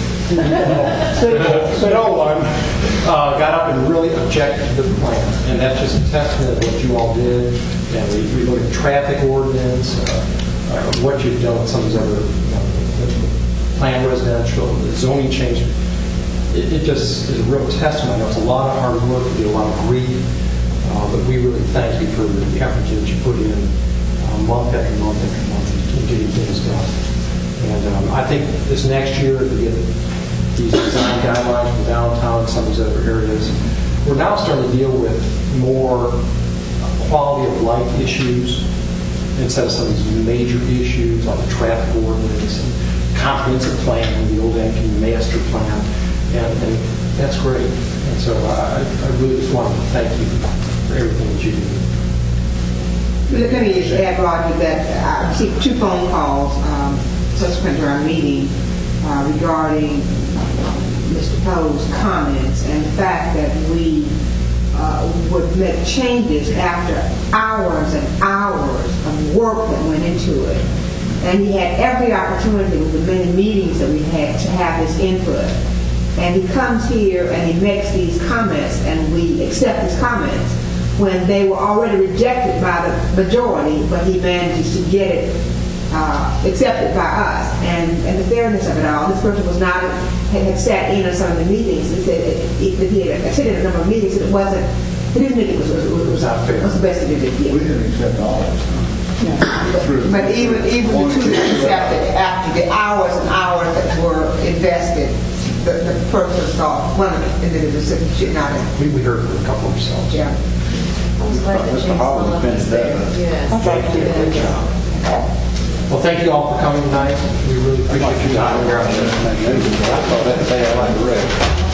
so no one uh, got up and really objected to the plan. And that's just a testament of what you all did. And we, we look at traffic ordinance, uh, uh, what you've done with some of these other, you know, plan residential, the zoning change. It, it just is a real testament. I know it's a lot of hard work, we do a lot of grief, uh, but we really thank you for the effort that you put in uh, month after month after month in getting things done. And um, I think this next year, if we get these design guidelines from downtown and some of these other areas, we're now starting to deal with more quality of life issues instead of some of these major issues like the traffic ordinance and comprehensive plan, the old Lincoln master plan, and, and that's great. And so I, I really just want to thank you for everything that you do. Let me just add, Roger, that I received two phone calls um, subsequent to our meeting uh, regarding Mister Poe's comments and the fact that we uh, would make changes after hours and hours of work that went into it. And he had every opportunity with the many meetings that we had to have his input. And he comes here and he makes these comments and we accept his comments when they were already rejected by the majority, but he manages to get it uh, accepted by us. And, and the fairness of it all, this person was not, had, had sat in on some of the meetings. He said it, it, he had attended a number of meetings and it wasn't, he didn't think it was, was, was, was, was the best that he did. we didn't accept all of it. But, but even even the two that accepted after the hours and hours that were invested, the, the person thought one of it, and then it was should not have. We, we heard from a couple of ourselves. Yeah. I was glad that Mister James Hall Mullen finished was there. that. Yes. Thank you. Good job. Well, thank you all for coming tonight. We really appreciate your time here. I thought that day I like red.